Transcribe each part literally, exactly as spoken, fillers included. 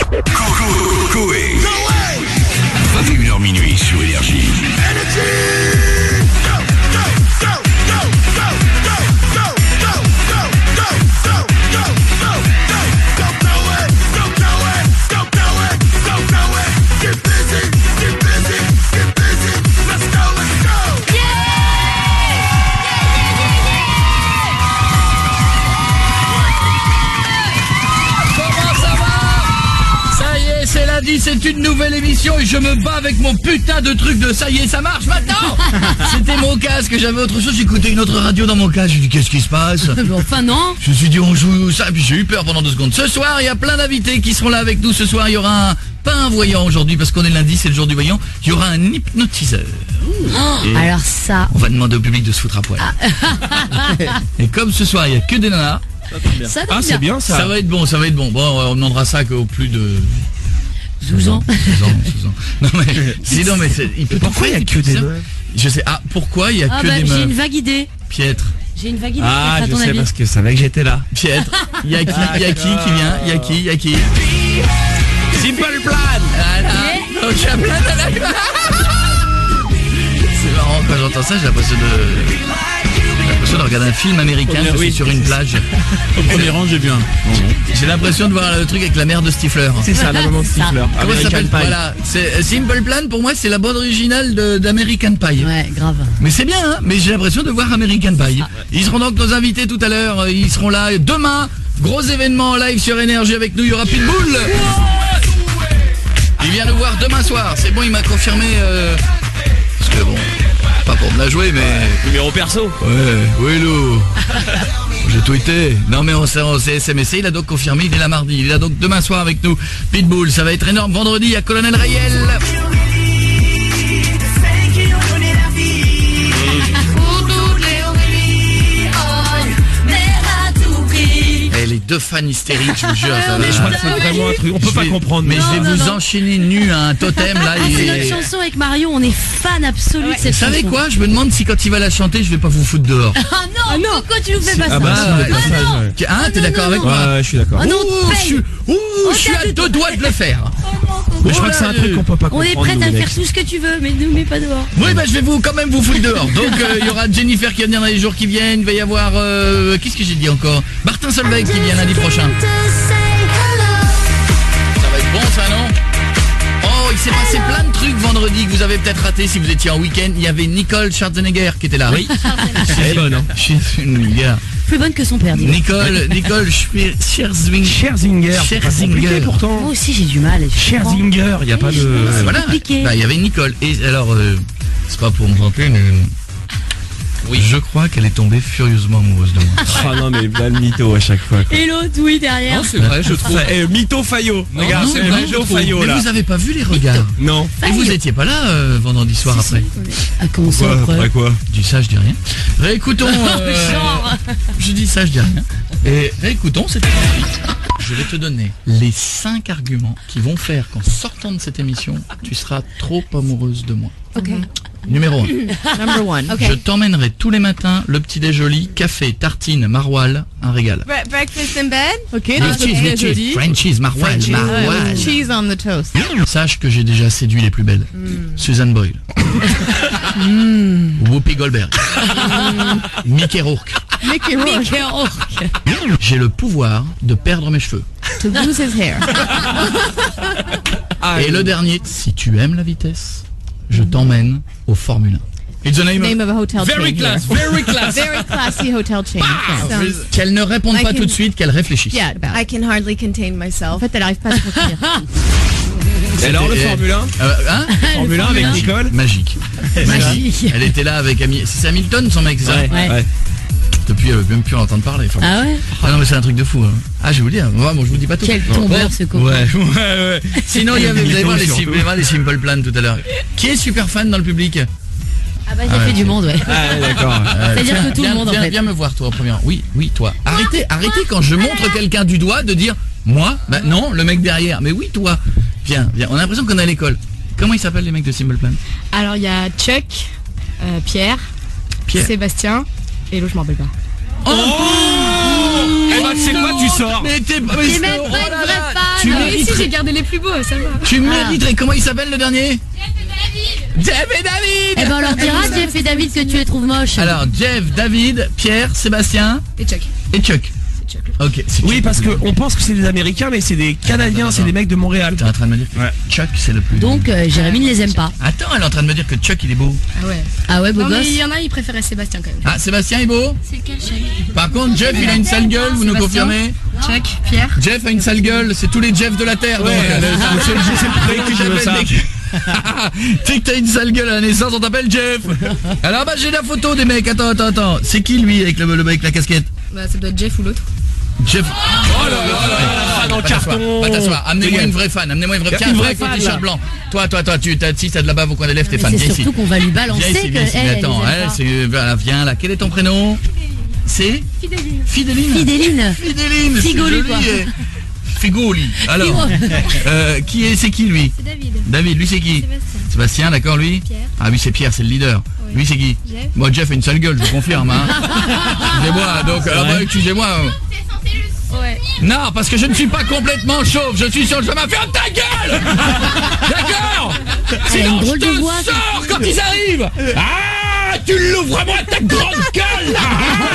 Coé. vingt et une heures minuit sur Énergie. C'est une nouvelle émission et je me bats avec mon putain de truc de ça y est, ça marche maintenant. C'était mon casque, j'avais autre chose, j'écoutais une autre radio dans mon casque, j'ai dit qu'est-ce qui se passe? Enfin non. Je me suis dit on joue ça, puis j'ai eu peur pendant deux secondes. Ce soir, il y a plein d'invités qui seront là avec nous. Ce soir, il y aura un, pas un voyant aujourd'hui parce qu'on est lundi, c'est le jour du voyant. Il y aura un hypnotiseur. Oh, alors ça... On va demander au public de se foutre à poil. Ah. Et comme ce soir, il n'y a que des nanas. Ça ah, c'est bien ça. Ça va être bon, ça va être bon. Bon, on demandera ça qu'au plus de... douze ans. douze ans, douze ans. Non mais, sinon mais c'est, il peut pourquoi il y a que des meufs? Je sais. Ah, pourquoi il y a ah que bah, des meufs? J'ai une vague idée. Piètre. J'ai une vague idée. Ah, à je ton sais avis. parce que ça va que j'étais là. Piètre. Il y a qui, il y a qui qui vient? Il y a qui, il y a qui? Simple Plan. Voilà. Donc il y a plein de... C'est marrant quand j'entends ça, j'ai l'impression de... J'ai l'impression de regarder un film américain, je suis oui. sur une plage. Au premier rang, j'ai bien. J'ai l'impression de voir le truc avec la mère de Stifler. C'est ça, la maman de Stifler. Comment ça s'appelle? Pie. Voilà, c'est Simple Plan. Pour moi, c'est la bande originale de- d'American Pie. Ouais, grave. Mais c'est bien, hein, mais j'ai l'impression de voir American Pie. Ils seront donc nos invités tout à l'heure. Ils seront là demain. Gros événement en live sur Énergie avec nous. Il y aura Pitbull. Il vient nous voir demain soir. C'est bon, il m'a confirmé. Euh, parce que bon, pas pour me la jouer, mais... Numéro perso. Ouais, oui, Lou. J'ai tweeté. Non, mais on s'est, on s'est S M S. Il a donc confirmé. Il est là mardi. Il est là donc demain soir avec nous. Pitbull, ça va être énorme. Vendredi, il y a Colonel Rayel. Et les deux fans hystériques, je vous jure. Ça va. Mais je crois que c'est vraiment un truc. On peut Je pas vais- comprendre. Mais Non, je vais non, vous non. enchaîner nu à un totem là. Ah, c'est et- notre chanson avec Marion, on est fan absolu de Vous cette savez chanson. quoi? Je me demande si quand il va la chanter, je vais pas vous foutre dehors. Ah non, pourquoi tu nous fais pas Ah ça? bah, Ah, si, le ouais. passage, non. ouais. Hein, t'es non, d'accord non, avec non. moi? Ouais, je suis d'accord. Oh non, Ouh, paye. je suis, ouh, Oh, je suis t'as à tout- deux doigts de le faire. Mais je crois que c'est un truc qu'on peut pas On comprendre. est prête à nous, faire Alex. tout ce que tu veux, mais ne nous mets pas dehors. Oui, bah je vais vous quand même vous foutre dehors. Donc euh, il y aura Jennifer qui va venir dans les jours qui viennent. Il va y avoir euh, qu'est-ce que j'ai dit encore? Martin Solveig qui vient lundi prochain. Ça va être bon ça, non? Oh, il s'est passé plein de trucs vendredi que vous avez peut-être raté si vous étiez en week-end. Il y avait Nicole Scherzenegger qui était là. Oui. Elle est bonne, hein. Je suis une gars. Plus bonne que son père, dis-moi. Nicole, Nicole Schwer- Scherzwing- Scherzinger. c'est pas Scherzinger. compliqué, pourtant. Moi aussi j'ai du mal. je comprends. Scherzinger, il n'y a pas de... Euh, voilà. compliqué. Bah, il y avait Nicole. Et alors, euh, c'est pas pour me vanter, mais oui, je crois qu'elle est tombée furieusement amoureuse de moi. Ah non, mais là, le mytho à chaque fois. quoi. Et l'autre, oui, derrière. c'est vrai, je trouve. Eh, mytho Fayot. Non, Regarde, non, c'est non, le je mytho trouve. Fayot, Mais là. vous avez pas vu les regards? Non. Et vous étiez pas là euh, vendredi soir Si, si, après? on est- Ah, comment ça Quoi, après après quoi? Je dis ça, je dis rien. Réécoutons. euh, Genre. Je dis ça, je dis rien. Et réécoutons cette émission. Je vais te donner les cinq arguments qui vont faire qu'en sortant de cette émission, tu seras trop amoureuse de moi. Ok. Numéro un. Number one. Je t'emmènerai tous les matins le petit déjoli, café, tartine, maroilles, un régal. Bre- breakfast in bed. Okay, Le that's cheese, okay. le cheese, Frenchies, maroilles, Uh, maroilles. cheese on the toast. Sache que j'ai déjà séduit les plus belles. Susan Boyle. Whoopi Goldberg. Mickey Rourke. Mickey Rourke Mickey Rourke. J'ai le pouvoir de perdre mes cheveux. to lose his hair. Et le dernier, si tu aimes la vitesse, je t'emmène au Formule un. It's the name, Name of a hotel Very chain class, here. very class. Very classy hotel chain. Sounds- Qu'elle ne réponde I pas can- tout de suite, qu'elle réfléchisse. Yeah, I can hardly contain myself. En fait, elle arrive pas à se retenir. Et alors, le Et- Formule un Euh, hein Formule un avec un. Nicole. Magique. Magique. Elle était là avec Ami... C'est Hamilton son mec, c'est ça? Ouais, Ouais. ouais. Depuis, elle veut même plus en entendre parler. Formule Ah ouais? Ah non mais c'est un truc de fou. Hein. Ah je vais vous dire, moi bon, je vous dis pas tout. Quel tombeur, ce copain. Ouais, ouais, ouais. Sinon il y avait, vous allez voir les, Surtout. sim- vous allez voir les Simple Plan tout à l'heure. Qui est super fan dans le public? Ah bah, il y a Ah fait ouais, du monde, ouais. Ah, ouais, d'accord. Euh, C'est-à-dire tiens, que tout le viens- monde, en viens, fait. Viens me voir toi en premier. Oui, oui toi. Arrêtez, arrêtez quand je montre quelqu'un du doigt de dire moi. Bah non, le mec derrière. Mais oui toi. Viens, viens. On a l'impression qu'on est à l'école. Comment ils s'appellent les mecs de Simple Plan? Alors il y a Chuck, euh, Pierre, Pierre. Sébastien et l'autre je m'en rappelle pas. Oh Eh ben, tu sais quoi, tu sors. Mais t'es C'est même pas une vraie fan. Tu Mais mériterais j'ai gardé les plus beaux, ça va. Tu mériterais. Comment il s'appelle le dernier? Jeff et David. Eh ben on leur dira, Jeff et David, que tu les trouves moches. Alors, Jeff, David, Pierre, Sébastien Et Chuck. et Chuck. C'est Chuck. Ok. c'est Oui, Chuck. parce qu'on pense que c'est des Américains, mais c'est des Canadiens, Attends, c'est des attends. mecs de Montréal. T'es en train de me dire que Ouais. Chuck, c'est le plus. Donc euh, Jérémy ne les aime pas. Attends, elle est en train de me dire que Chuck, il est beau. Ah ouais. Ah ouais, beau Non mais gosse. il y en a, ils préféraient Sébastien quand même. Ah, Sébastien est beau. C'est lequel, Chuck? Par contre, Jeff, il a une sale gueule, vous nous Sébastien. confirmez? Chuck, Pierre. Jeff a une sale gueule, c'est tous les Jeff de la Terre. Ouais, donc, le- euh, c'est le- c'est le prix qui veut ça. Dès que t'as une sale gueule à la naissance, on t'appelle Jeff. Alors bah j'ai la photo des mecs. Attends, attends, attends. C'est qui lui avec le, le mec avec la casquette? Bah ça doit être Jeff ou l'autre. Jeff. Oh là là là, dans le Va t'asseoir, carton. va t'asseoir. Amenez-moi une vraie fan. Amenez-moi une vraie. Une Tiens, vraie vraie avec le fan, t-shirt là. blanc. Toi, toi, toi, tu t'as si t'as de la bave au coin des lèvres, t'es Mais fan. c'est Viens ici. surtout qu'on va lui Viens balancer ici, que viens ici. elle, Mais elle attends, les aime elle, pas. c'est voilà, viens là. Quel est ton prénom? C'est Fidéline. Fidéline. Fidéline. Fidéline. c'est Figoli, joli, quoi. eh. Figoli. Alors, Figo. euh, qui est, c'est qui lui? C'est David. David, lui c'est qui? Sébastien. Sébastien, d'accord, lui? Pierre. Ah oui, c'est Pierre, c'est le leader. Oui. Lui c'est qui? Jeff. Moi, Jeff a une sale gueule, je vous confirme. Hein. Excusez-moi, donc, alors, bah, excusez-moi. Ouais. Non, parce que je ne suis pas complètement chauve, je suis sur le chemin. Ferme ta gueule. D'accord. Elle a une Sinon, je drôle de te voix, sors quand ils arrivent. Ah, tu l'ouvres moi ta grande gueule là.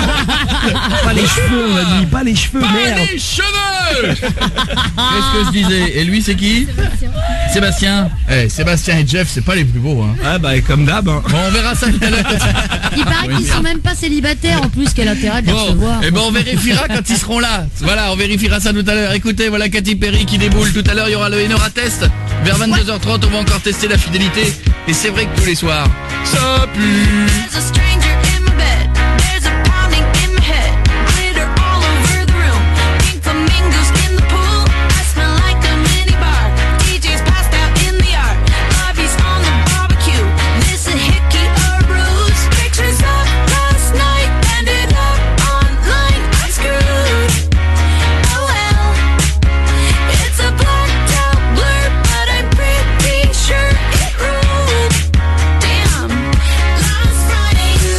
Pas les cheveux, on a dit, pas les cheveux, Pas merde. les cheveux. Qu'est-ce que je disais? Et lui c'est qui? Sébastien. Sébastien. Eh, Sébastien et Jeff, c'est pas les plus beaux, hein. Ah bah comme d'hab. Hein. Bon, on verra ça tout à l'heure. Il paraît qu'ils sont même pas célibataires en plus, quel intérêt de les Bon, recevoir. et ben on vérifiera quand ils seront là. Voilà, on vérifiera ça tout à l'heure. Écoutez, voilà Katy Perry qui déboule. Tout à l'heure, il y aura le Enora Test. Vers vingt-deux heures trente, on va encore tester la fidélité. Et c'est vrai que tous les soirs, ça pue. There's a stranger in my bed. There's a pounding in my head. Glitter all over the room. Pink flamingos in the pool. I smell like a mini bar. D J's passed out in the yard. Bobby's on the barbecue. This a hickey or ruse. Pictures of last night ended up online. I'm screwed. Oh well. It's a blacked out blur, but I'm pretty sure it ruled. Damn. Last Friday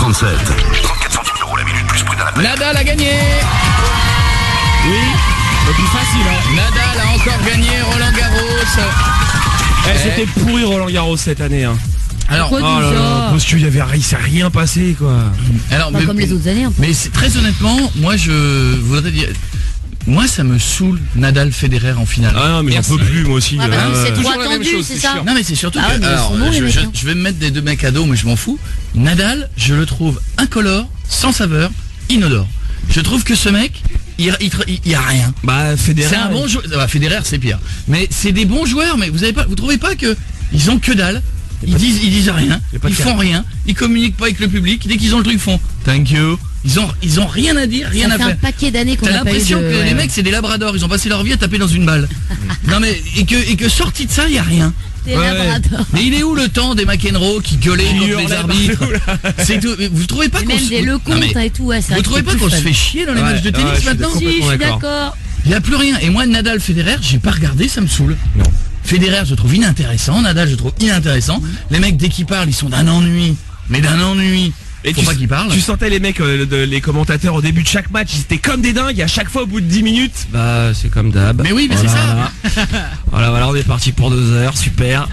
trente-sept. trente-quatre centimes d'euros la minute, plus prix d'un appel. Nadal a gagné. Oui, le plus facile, hein. Nadal a encore gagné Roland Garros. Eh, c'était pourri Roland Garros cette année, hein. Alors, Pourquoi Oh là déjà là, parce qu'il y avait, il s'est rien passé, quoi. alors Pas mais, comme les autres années. un peu. mais c'est très honnêtement, moi je voudrais dire, moi ça me saoule Nadal Federer en finale. Ah non, mais j'en Merci. peux plus, moi aussi. Ah bah euh, non, c'est ouais. trop toujours la même attendu, chose, c'est c'est ça. chiant. Non mais c'est surtout Ah ouais, que mais ils alors, sont bons, les je, mecs, je- hein. je vais me mettre des deux mecs à dos, mais je m'en fous. Nadal, je le trouve incolore, sans saveur, inodore. Je trouve que ce mec, il, il, il- il y a rien. Bah, Federer. C'est un bon joueur. Bah, Federer, c'est pire. Mais c'est des bons joueurs. Mais vous avez pas, vous trouvez pas que ils ont que dalle. Ils disent, ils disent rien. y a pas de Ils font rien. Ils communiquent pas avec le public. Dès qu'ils ont le truc, ils font thank you. Ils ont, ils ont rien à dire, rien Ça à fait un faire. paquet d'années qu'on T'as a pas eu l'impression de... que ouais, les ouais. mecs c'est des labradors. Ils ont passé leur vie à taper dans une balle. Non mais et que et que sorti de ça, il y a rien. Des Ouais. labradors. Mais il est où le temps des McEnroe qui gueulaient Qui contre les hurlaient arbitres? partout, C'est tout. Mais vous trouvez pas Et qu'on même se... des Non, Lecomte mais et tout, ouais, c'est vous vrai trouvez que pas c'est qu'on plus se fun. fait chier dans les Ouais, matchs de tennis ouais, je suis maintenant? d'accord. Si, je suis Complètement d'accord. Il n'y a plus rien. Et moi, Nadal, Federer, j'ai pas regardé, ça me saoule. Non. Federer, je trouve inintéressant. Nadal, je trouve inintéressant. Les mecs, dès qu'ils parlent, ils sont d'un ennui. Mais d'un ennui. Et Faut tu, pas qu'ils parlent. tu sentais les mecs, euh, de- les commentateurs au début de chaque match, ils étaient comme des dingues. Et à chaque fois, au bout de dix minutes, bah c'est comme d'hab. Mais oui, mais Voilà, c'est ça. Voilà. voilà, voilà, on est parti pour deux heures, super.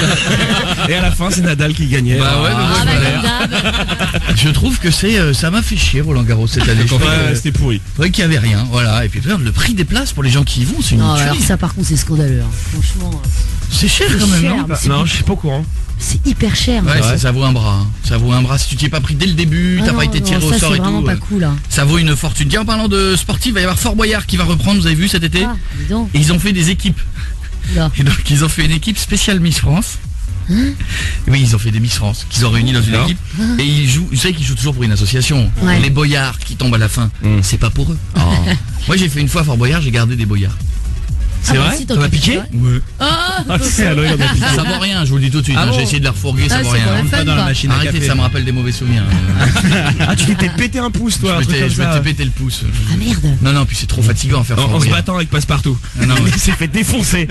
Et à la fin, c'est Nadal qui gagnait. Bah ouais, mais moi, Ah bah voilà. comme d'hab. Je trouve que c'est, euh, ça m'a fait chier Roland Garros cette année. Je trouvais Ouais, que- c'était pourri. je trouvais qu'il y avait rien. Voilà. Et puis regarde, le prix des places pour les gens qui y vont, c'est une Non, alors tuerie. ça par contre c'est scandaleux. hein. Franchement, euh, C'est cher c'est quand même, cher, non mais c'est- Non, je suis pas au courant. c'est hyper cher. Ouais, Ouais. ça, ça vaut un bras. hein. Ça vaut un bras. Si tu t'y es pas pris dès le début, Ah t'as non, pas été non, tiré ça, au sort c'est et vraiment tout. pas euh, cool. Hein. Ça vaut une fortune. Tiens, en parlant de sportif, il va y avoir Fort Boyard qui va reprendre, vous avez vu cet été? Ah, dis donc. Et ils ont fait des équipes. Là. Et donc ils ont fait une équipe spéciale Miss France. Hein Oui, ils ont fait des Miss France qu'ils ont réunis dans une Alors équipe. Et ils jouent, vous savez qu'ils jouent toujours pour une association. Ouais. Les boyards qui tombent à la fin, Mm. c'est pas pour eux. Moi j'ai fait une fois Fort Boyard, j'ai gardé des boyards. C'est Ah bah vrai si, T'en as t'en piqué fais, Ouais. Ah, Ah, c'est alors, il en a piqué. Ça vaut rien, je vous le dis tout de suite. Ah hein, bon j'ai essayé de la refourguer, ça Ah, vaut c'est rien. pour la hein. fun, Pas dans la quoi. machine à Arrêtez, café. ça me rappelle des mauvais souvenirs. euh. Ah, tu t'étais pété un pouce, toi. je un truc m'étais comme je ça. m'étais pété le pouce. Ah merde. Non, non, puis c'est trop fatigant à faire En, Fort en se Boyard. battant avec Passepartout. Ah non, ouais. Il s'est fait défoncer.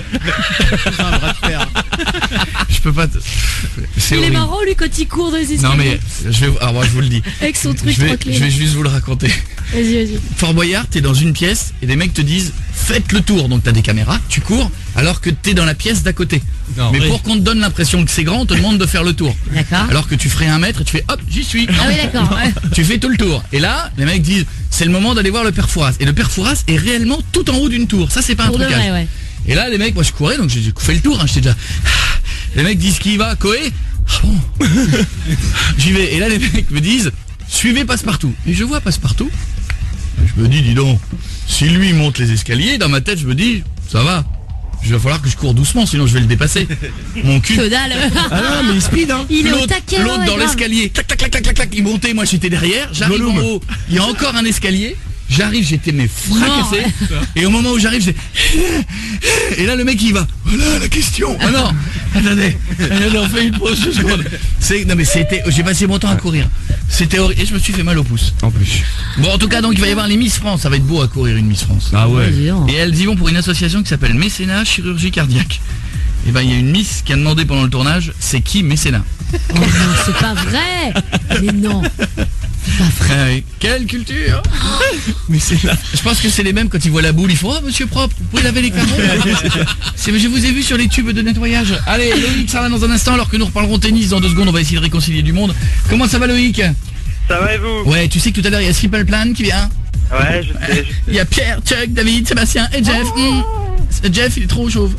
Je peux pas. te- C'est Il est horrible. marrant lui quand il court dans les escaliers. Non mais je vais, alors moi je vous le dis. Avec son truc Je vais, trois clés. je vais juste vous le raconter. Vas-y, vas-y. Fort Boyard, t'es dans une pièce et des mecs te disent faites le tour. Donc t'as des caméras, tu cours alors que t'es dans la pièce d'à côté. Non, mais oui. pour qu'on te donne l'impression que c'est grand, on te demande de faire le tour. D'accord. Alors que tu ferais un mètre et tu fais hop, j'y suis. Ah oui, d'accord. Ouais. Tu fais tout le tour. Et là, les mecs disent c'est le moment d'aller voir le père Fouras. Et le père Fouras est réellement tout en haut d'une tour. Ça c'est pas un Pour de trucage. vrai, ouais. Et là, les mecs, moi je courais, donc j'ai fait le tour, hein, j'étais déjà. Les mecs disent qui y va, Koé. Ah bon. J'y vais. Et là, les mecs me disent suivez Passepartout. Et je vois Passepartout. Je me dis, dis donc, si lui monte les escaliers, dans ma tête, je me dis, ça va. Il va falloir que je cours doucement, sinon je vais le dépasser. Mon cul. Que dalle. Ah non, mais il speed, hein. Il est au L'autre taquet. l'autre ouais, dans grave. l'escalier, clac, clac, clac, clac, clac, clac, il montait, moi j'étais derrière, j'arrive en Gollum. haut, il y a encore un escalier, j'arrive, j'étais mais fracassé, et au moment où j'arrive, j'ai... Et là le mec il va, voilà la question. Ah non, attendez, attendez, on fait une pause deux secondes. C'est... Non mais c'était, j'ai passé mon temps à courir, c'était horrible, et je me suis fait mal au pouce. En plus. Bon en tout cas donc il va y avoir les Miss France, ça va être beau à courir une Miss France. Ah Ouais, ouais. dis donc. Et elles y vont pour une association qui s'appelle Mécénat Chirurgie Cardiaque. Et ben il y a une Miss qui a demandé pendant le tournage, c'est qui Mécénat? Oh non, c'est pas vrai. Mais non. C'est pas vrai. Ah oui. Quelle culture. Mais c'est là. Je pense que c'est les mêmes quand ils voient la boule, ils font oh monsieur propre, vous pouvez laver les carreaux. C'est je vous ai vu sur les tubes de nettoyage. Allez, Loïc sera là dans un instant alors que nous reparlerons tennis dans deux secondes, on va essayer de réconcilier du monde. Comment ça va Loïc? Ça va et vous? Ouais, tu sais que tout à l'heure il y a Triple Plan qui vient. Ouais, je sais, je sais. Il y a Pierre, Chuck, David, Sébastien et Jeff. Mmh. Jeff il est trop chauve.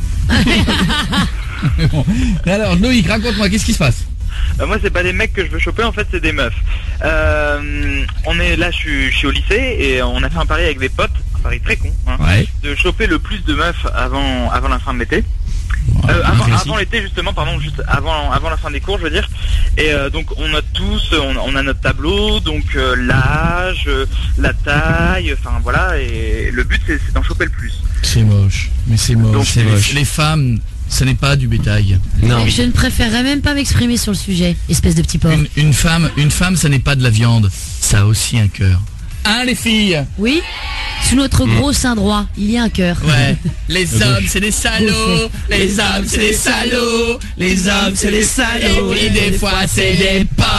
Bon. Alors Loïc, raconte-moi, qu'est-ce qui se passe? Euh, moi, c'est pas des mecs que je veux choper, en fait, c'est des meufs. Euh, on est là, je suis, je suis au lycée et on a fait un pari avec des potes, un pari très con, hein, Ouais. de choper le plus de meufs avant, avant la fin de l'été. Euh, avant avant l'été justement, pardon, juste avant, avant la fin des cours, je veux dire. Et euh, donc on note tous, on, on a notre tableau, donc euh, l'âge, euh, la taille, enfin voilà. Et le but c'est c'est d'en choper le plus. C'est moche, mais c'est moche. Donc, c'est les- moche. Les femmes, ce n'est pas du bétail. Non. Je ne préférerais même pas m'exprimer sur le sujet, espèce de petit porc. Une, une femme, une femme, ça n'est pas de la viande, ça a aussi un cœur. Hein les filles? Oui. Sous notre gros sein droit, il y a un cœur. Ouais. Les hommes c'est des salauds, les hommes c'est des salauds, les hommes c'est des salauds, et puis des fois c'est des porcs.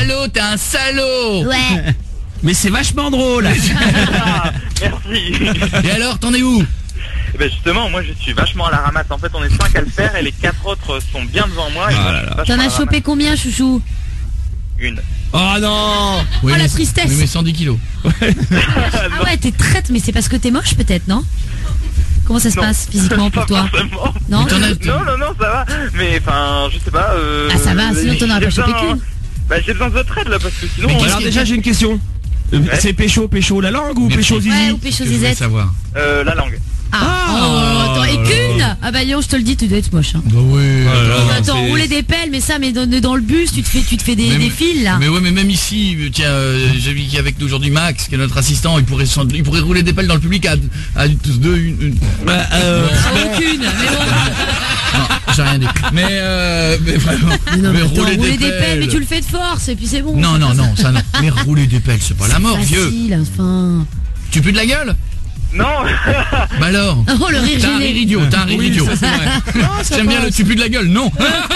salaud, t'es un salaud. Ouais. Mais c'est vachement drôle. Ah, merci. Et alors, t'en es où? Eh ben justement, moi je suis vachement à la ramasse. En fait, on est cinq à le faire et les quatre autres sont bien devant moi. Et Ah moi, là je suis là. vachement T'en à as la chopé combien, chouchou? ramasse. Une. Oh non. Oui, Oh, la mais- tristesse. Oui, mais cent dix kilos. Ah ouais, t'es traite, mais c'est parce que t'es moche peut-être, non? Comment ça se Non. passe physiquement pour Pas toi? forcément. Non? T'en as- Non, non, non, ça va. Mais enfin, je sais pas. Euh, Ah, ça va, sinon t'en aurais j'ai pas chopé besoin- qu'une. Bah, j'ai besoin de votre aide là parce que sinon. Mais on- qu'est-ce Alors que- déjà j'ai une question. Euh, Ouais. C'est pécho, pécho la langue ou Mais pécho puis- zizi? Ouais, ou pécho Je voulais zizette. savoir. Euh, la langue. Ah, Ah. oh, attends, et qu'une? Ah bah Lyon, je te le dis, tu dois être moche. Hein. Bah oui. Oh là là. attends. non, Attends, c'est- rouler des pelles, mais ça, mais dans, dans le bus, tu te fais, tu te fais des, Mais- des fils là. Mais ouais, mais même ici, euh, tiens, euh, j'ai vu qu'il y a avec nous aujourd'hui Max, qui est notre assistant, il pourrait, s'en- il pourrait rouler des pelles dans le public à, à tous deux, une, une- Bah, euh, Ah, aucune, mais bon. Non, j'ai rien dit. Mais, euh, mais vraiment, Mais non, mais mais attends, rouler, rouler des, pelles. mais tu le fais de force, et puis c'est bon. Non, non, non, ça non. Mais rouler des pelles, c'est pas la mort, vieux. Facile, enfin. Tu pues de la gueule? Non. Bah alors. Oh, le rire T'as un gêné. rire idiot, t'as un rire Oui, idiot. ça, c'est vrai. J'aime bien le tu pues de la gueule, non.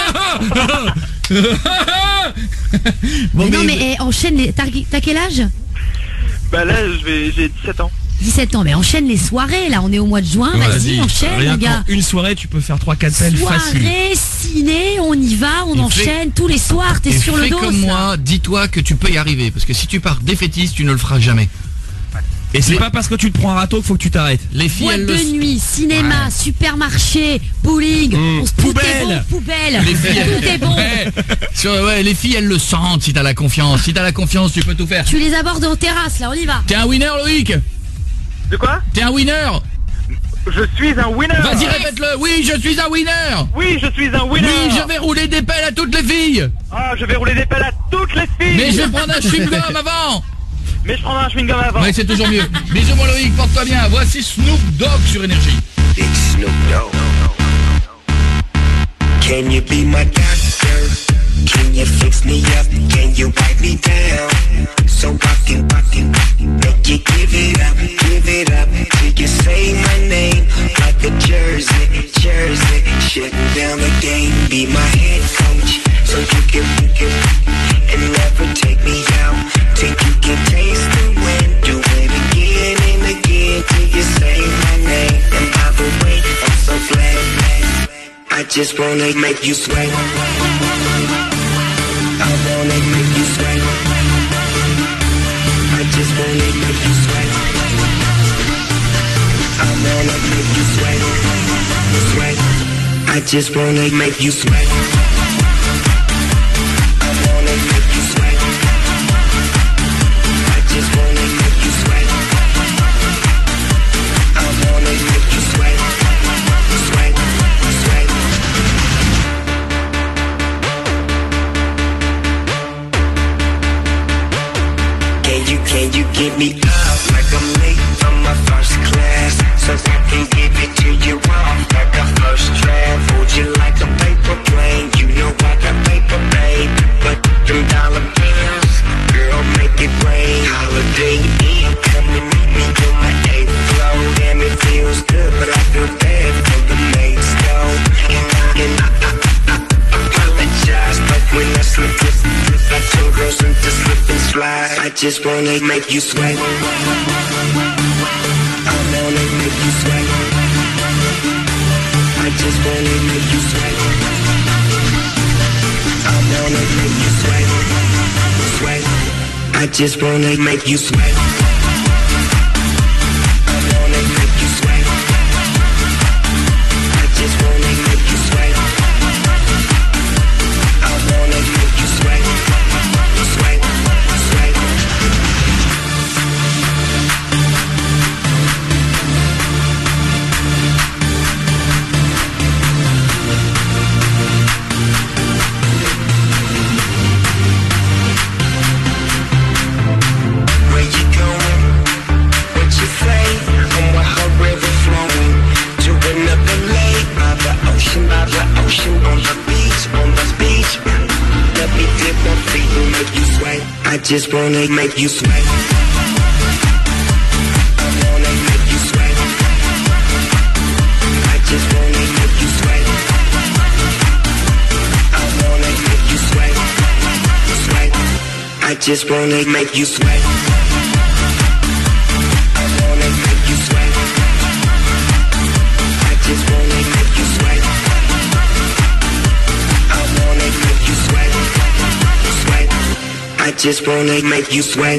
Bon, Mais non, mais eh, enchaîne les. T'as t'as quel âge? Bah là, je vais, j'ai dix-sept ans. dix-sept ans, mais enchaîne les soirées, là, on est au mois de juin, vas-y, enchaîne, Rien mon gars. qu'en une soirée, tu peux faire trois quatre pelles facile. Soirée, ciné, on y va, on Et enchaîne tous les soirs, t'es Et sur le fais dos. comme ça. moi, dis-toi que tu peux y arriver. Parce que si tu pars défaitiste, tu ne le feras jamais. Et c'est Les- pas parce que tu te prends un râteau qu'il faut que tu t'arrêtes. Les filles, Boîte elles de le... nuit, cinéma, Ouais. supermarché, bowling, Mmh. on se tout est Poubelle. bon, poubelle, Les filles, tout est bon. Ouais. Sur- ouais, les filles, elles le sentent si t'as la confiance. Si t'as la confiance, tu peux tout faire. Tu les abordes en terrasse, là, on y va. T'es un winner, Loïc. De quoi? T'es un winner. Je suis un winner. Vas-y, répète-le. Oui, je suis un winner. Oui, je suis un winner. Oui, je vais rouler des pelles à toutes les filles. Ah, je vais rouler des pelles à toutes les filles. Mais je vais prendre un chewing-gum avant. Mais je prendrai un chewing-gum avant. Ouais, c'est toujours mieux. Bisous, mon Loïc, porte-toi bien. Voici Snoop Dogg sur Énergie. Big Snoop Dogg. Can you be my doctor? Can you fix me up? Can you wipe me down? So I can, I can make you give it up, give it up till you say my name like a jersey, jersey. Shutting down the game, be my head coach, so you can, you can, and never take me out till you can taste the wind. Do it again and again till you say my name. And by the way, I'm so glad. I just wanna make you sweat. I wanna make you sweat. I just wanna make you sweat. I wanna make you sweat. Sweat. I just wanna make you sweat. I wanna make you sweat. I just wanna make you sweat. I wanna make you sweat. Sweat. Sweat. Can you, can you get me up like I'm late from my first class? So I can give it to you off like a first draft. Hold you like a paper plane. You know I got paper, babe. But them dollar bills, girl, make it rain. Holiday Inn, come and meet me on my eighth floor. Damn, it feels good, but I feel bad for the mates, though. And I, and I, I, I, I apologize, but when I slip, slip, slip, I told girls to slip and slide. I just wanna make you sweat. I wanna make you sweat. I just wanna make you sweat. I wanna make you sweat. Sweat. I just wanna make you sweat. I wanna make you sweat. I just wanna make you sweat. I wanna make you sweat. Sweat. Sweat. Where you going? What you say? I'm with her river flowing to another lake by the ocean, by the ocean, on the beach, on the beach. Let me dip my feet and make you sweat. I just wanna make you sweat. I wanna make you sweat. I just wanna make you sweat. I wanna make you sweat. Sweat. just wanna make you sweat. I wanna make you sweat. I just wanna make you sweat. I wanna make you sweat. Sweat. I just wanna make you sweat.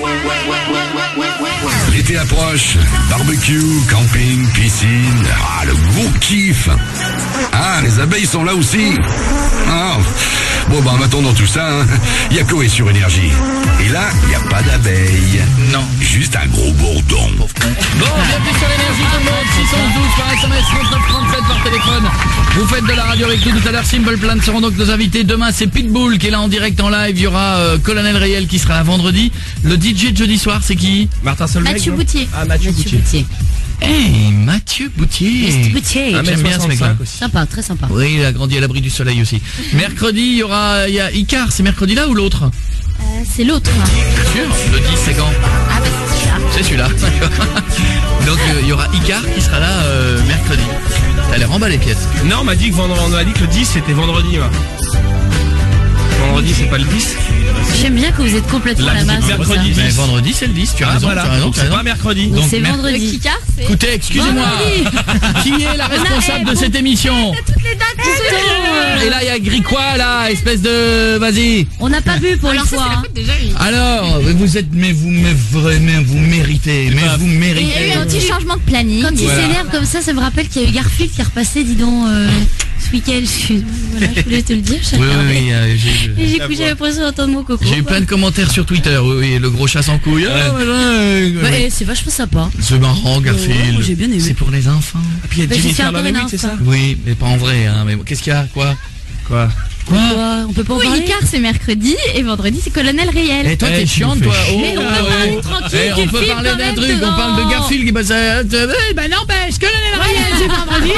L'été approche, barbecue, camping, piscine, ah le gros kiff. Ah, les abeilles sont là aussi. Ah. Bon bah en attendant tout ça, hein, y a Coé sur Énergie. Et là, y a pas d'abeilles. Non. Juste un gros bourdon. Bon, bienvenue sur Énergie tout le monde, six cent douze par S M S, trente-neuf trente-sept par téléphone. Vous faites de la radio avec nous tout à l'heure, Simple Plan seront donc nos invités. Demain c'est Pitbull qui est là en direct en live, il y aura euh, Colonel Riel qui sera là vendredi. Le D J de jeudi soir c'est qui? Martin Solveig. Mathieu non Boutier. Ah, Mathieu, Mathieu Boutier. Boutier. Hey, Mathieu Boutier. Mister Boutier. Ah, J'aime bien ce mec-là. aussi. Sympa, très sympa. Oui, il a grandi à l'abri du soleil aussi. Mercredi, il y aura, il y a Icar, c'est mercredi là ou l'autre? Euh, c'est l'autre. Bien sûr, le dix c'est quand? Ah bah c'est celui-là. C'est celui-là, d'accord. Donc euh, il y aura Icar qui sera là euh, mercredi. T'as l'air emballé pièces. Non, on m'a dit que vendredi, on m'a dit que le dix c'était vendredi. Moi. Vendredi c'est pas le dix. J'aime bien que vous êtes complètement La à la masse. musique comme ça. mercredi. Mais vendredi c'est le dix, tu as Ah raison, voilà, tu as raison, donc tu as c'est raison. pas mercredi. Donc c'est mer- Le vendredi. Kikar, c'est... Écoutez, excusez-moi. Qui est la responsable de cette émission? toutes les dates du Attends, Et là il y a gris quoi là, espèce de... Vas-y. on n'a pas bu pour une Alors ça fois. c'est la hein. faute déjà oui. Alors, vous êtes... Mais vous, mais vraiment, vous méritez. Mais vous Il y a eu méritez. un petit changement de planning. Quand il Voilà. s'énerve comme ça, ça me rappelle qu'il y a eu Garfield qui est repassé, dis donc, euh, ce week-end. Je, voilà, je voulais te le dire. j'ai Oui, oui, regardé. oui. euh, j'ai- Et j'ai cru, j'avais l'impression d'entendre mon coco. J'ai eu plein de commentaires sur Twitter, oui, oui, le gros chasse en couille. Ah, voilà, euh, Bah, eh, c'est vachement sympa. c'est marrant, Garfield. Ouais, j'ai bien aimé. C'est pour les enfants. Et puis il y a Bah, j'ai fait Jennifer encore Love une Hewitt, c'est ça? info. Oui, mais pas en vrai, hein. Mais qu'est-ce qu'il y a, quoi? Quoi? Quoi? Quoi, on peut pas en Oui, parler. Icar c'est mercredi et vendredi c'est Colonel Riel. Et toi, Eh, t'es tu chiante, me toi. fais Oh, chier. Mais on peut oh, parler oh. tranquille Eh, du on peut film parler quand d'un même truc. On dedans. parle de Garfield qui passe à... Eh ben n'empêche, Colonel Riel, c'est vendredi.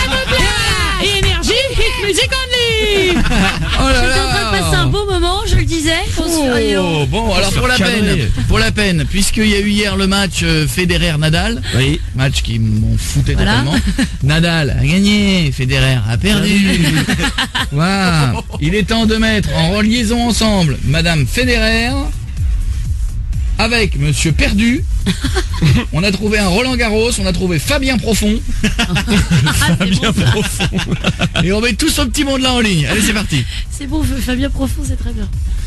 Et énergie, hit music only. Oh là J'étais en train de passer un beau moment, je le disais. On se- Oh, bon, alors pour la Surcadré. peine, pour la peine, puisqu'il y a eu hier le match euh, Federer-Nadal, Oui. match qui m'en foutait Voilà. totalement. Nadal a gagné, Federer a perdu. Voilà. Il est temps de mettre en reliaison ensemble Madame Federer avec Monsieur Perdu. On a trouvé un Roland Garros, on a trouvé Fabien Profond. Bien profond. Et on met tout ce petit monde là en ligne. Allez, c'est parti. C'est bon, Fabien Profond, c'est très bien.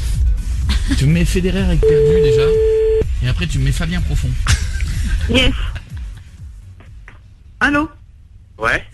Tu me mets Federer avec Perdu déjà. Et après tu me mets Fabien Profond. Yes. Allô? Ouais.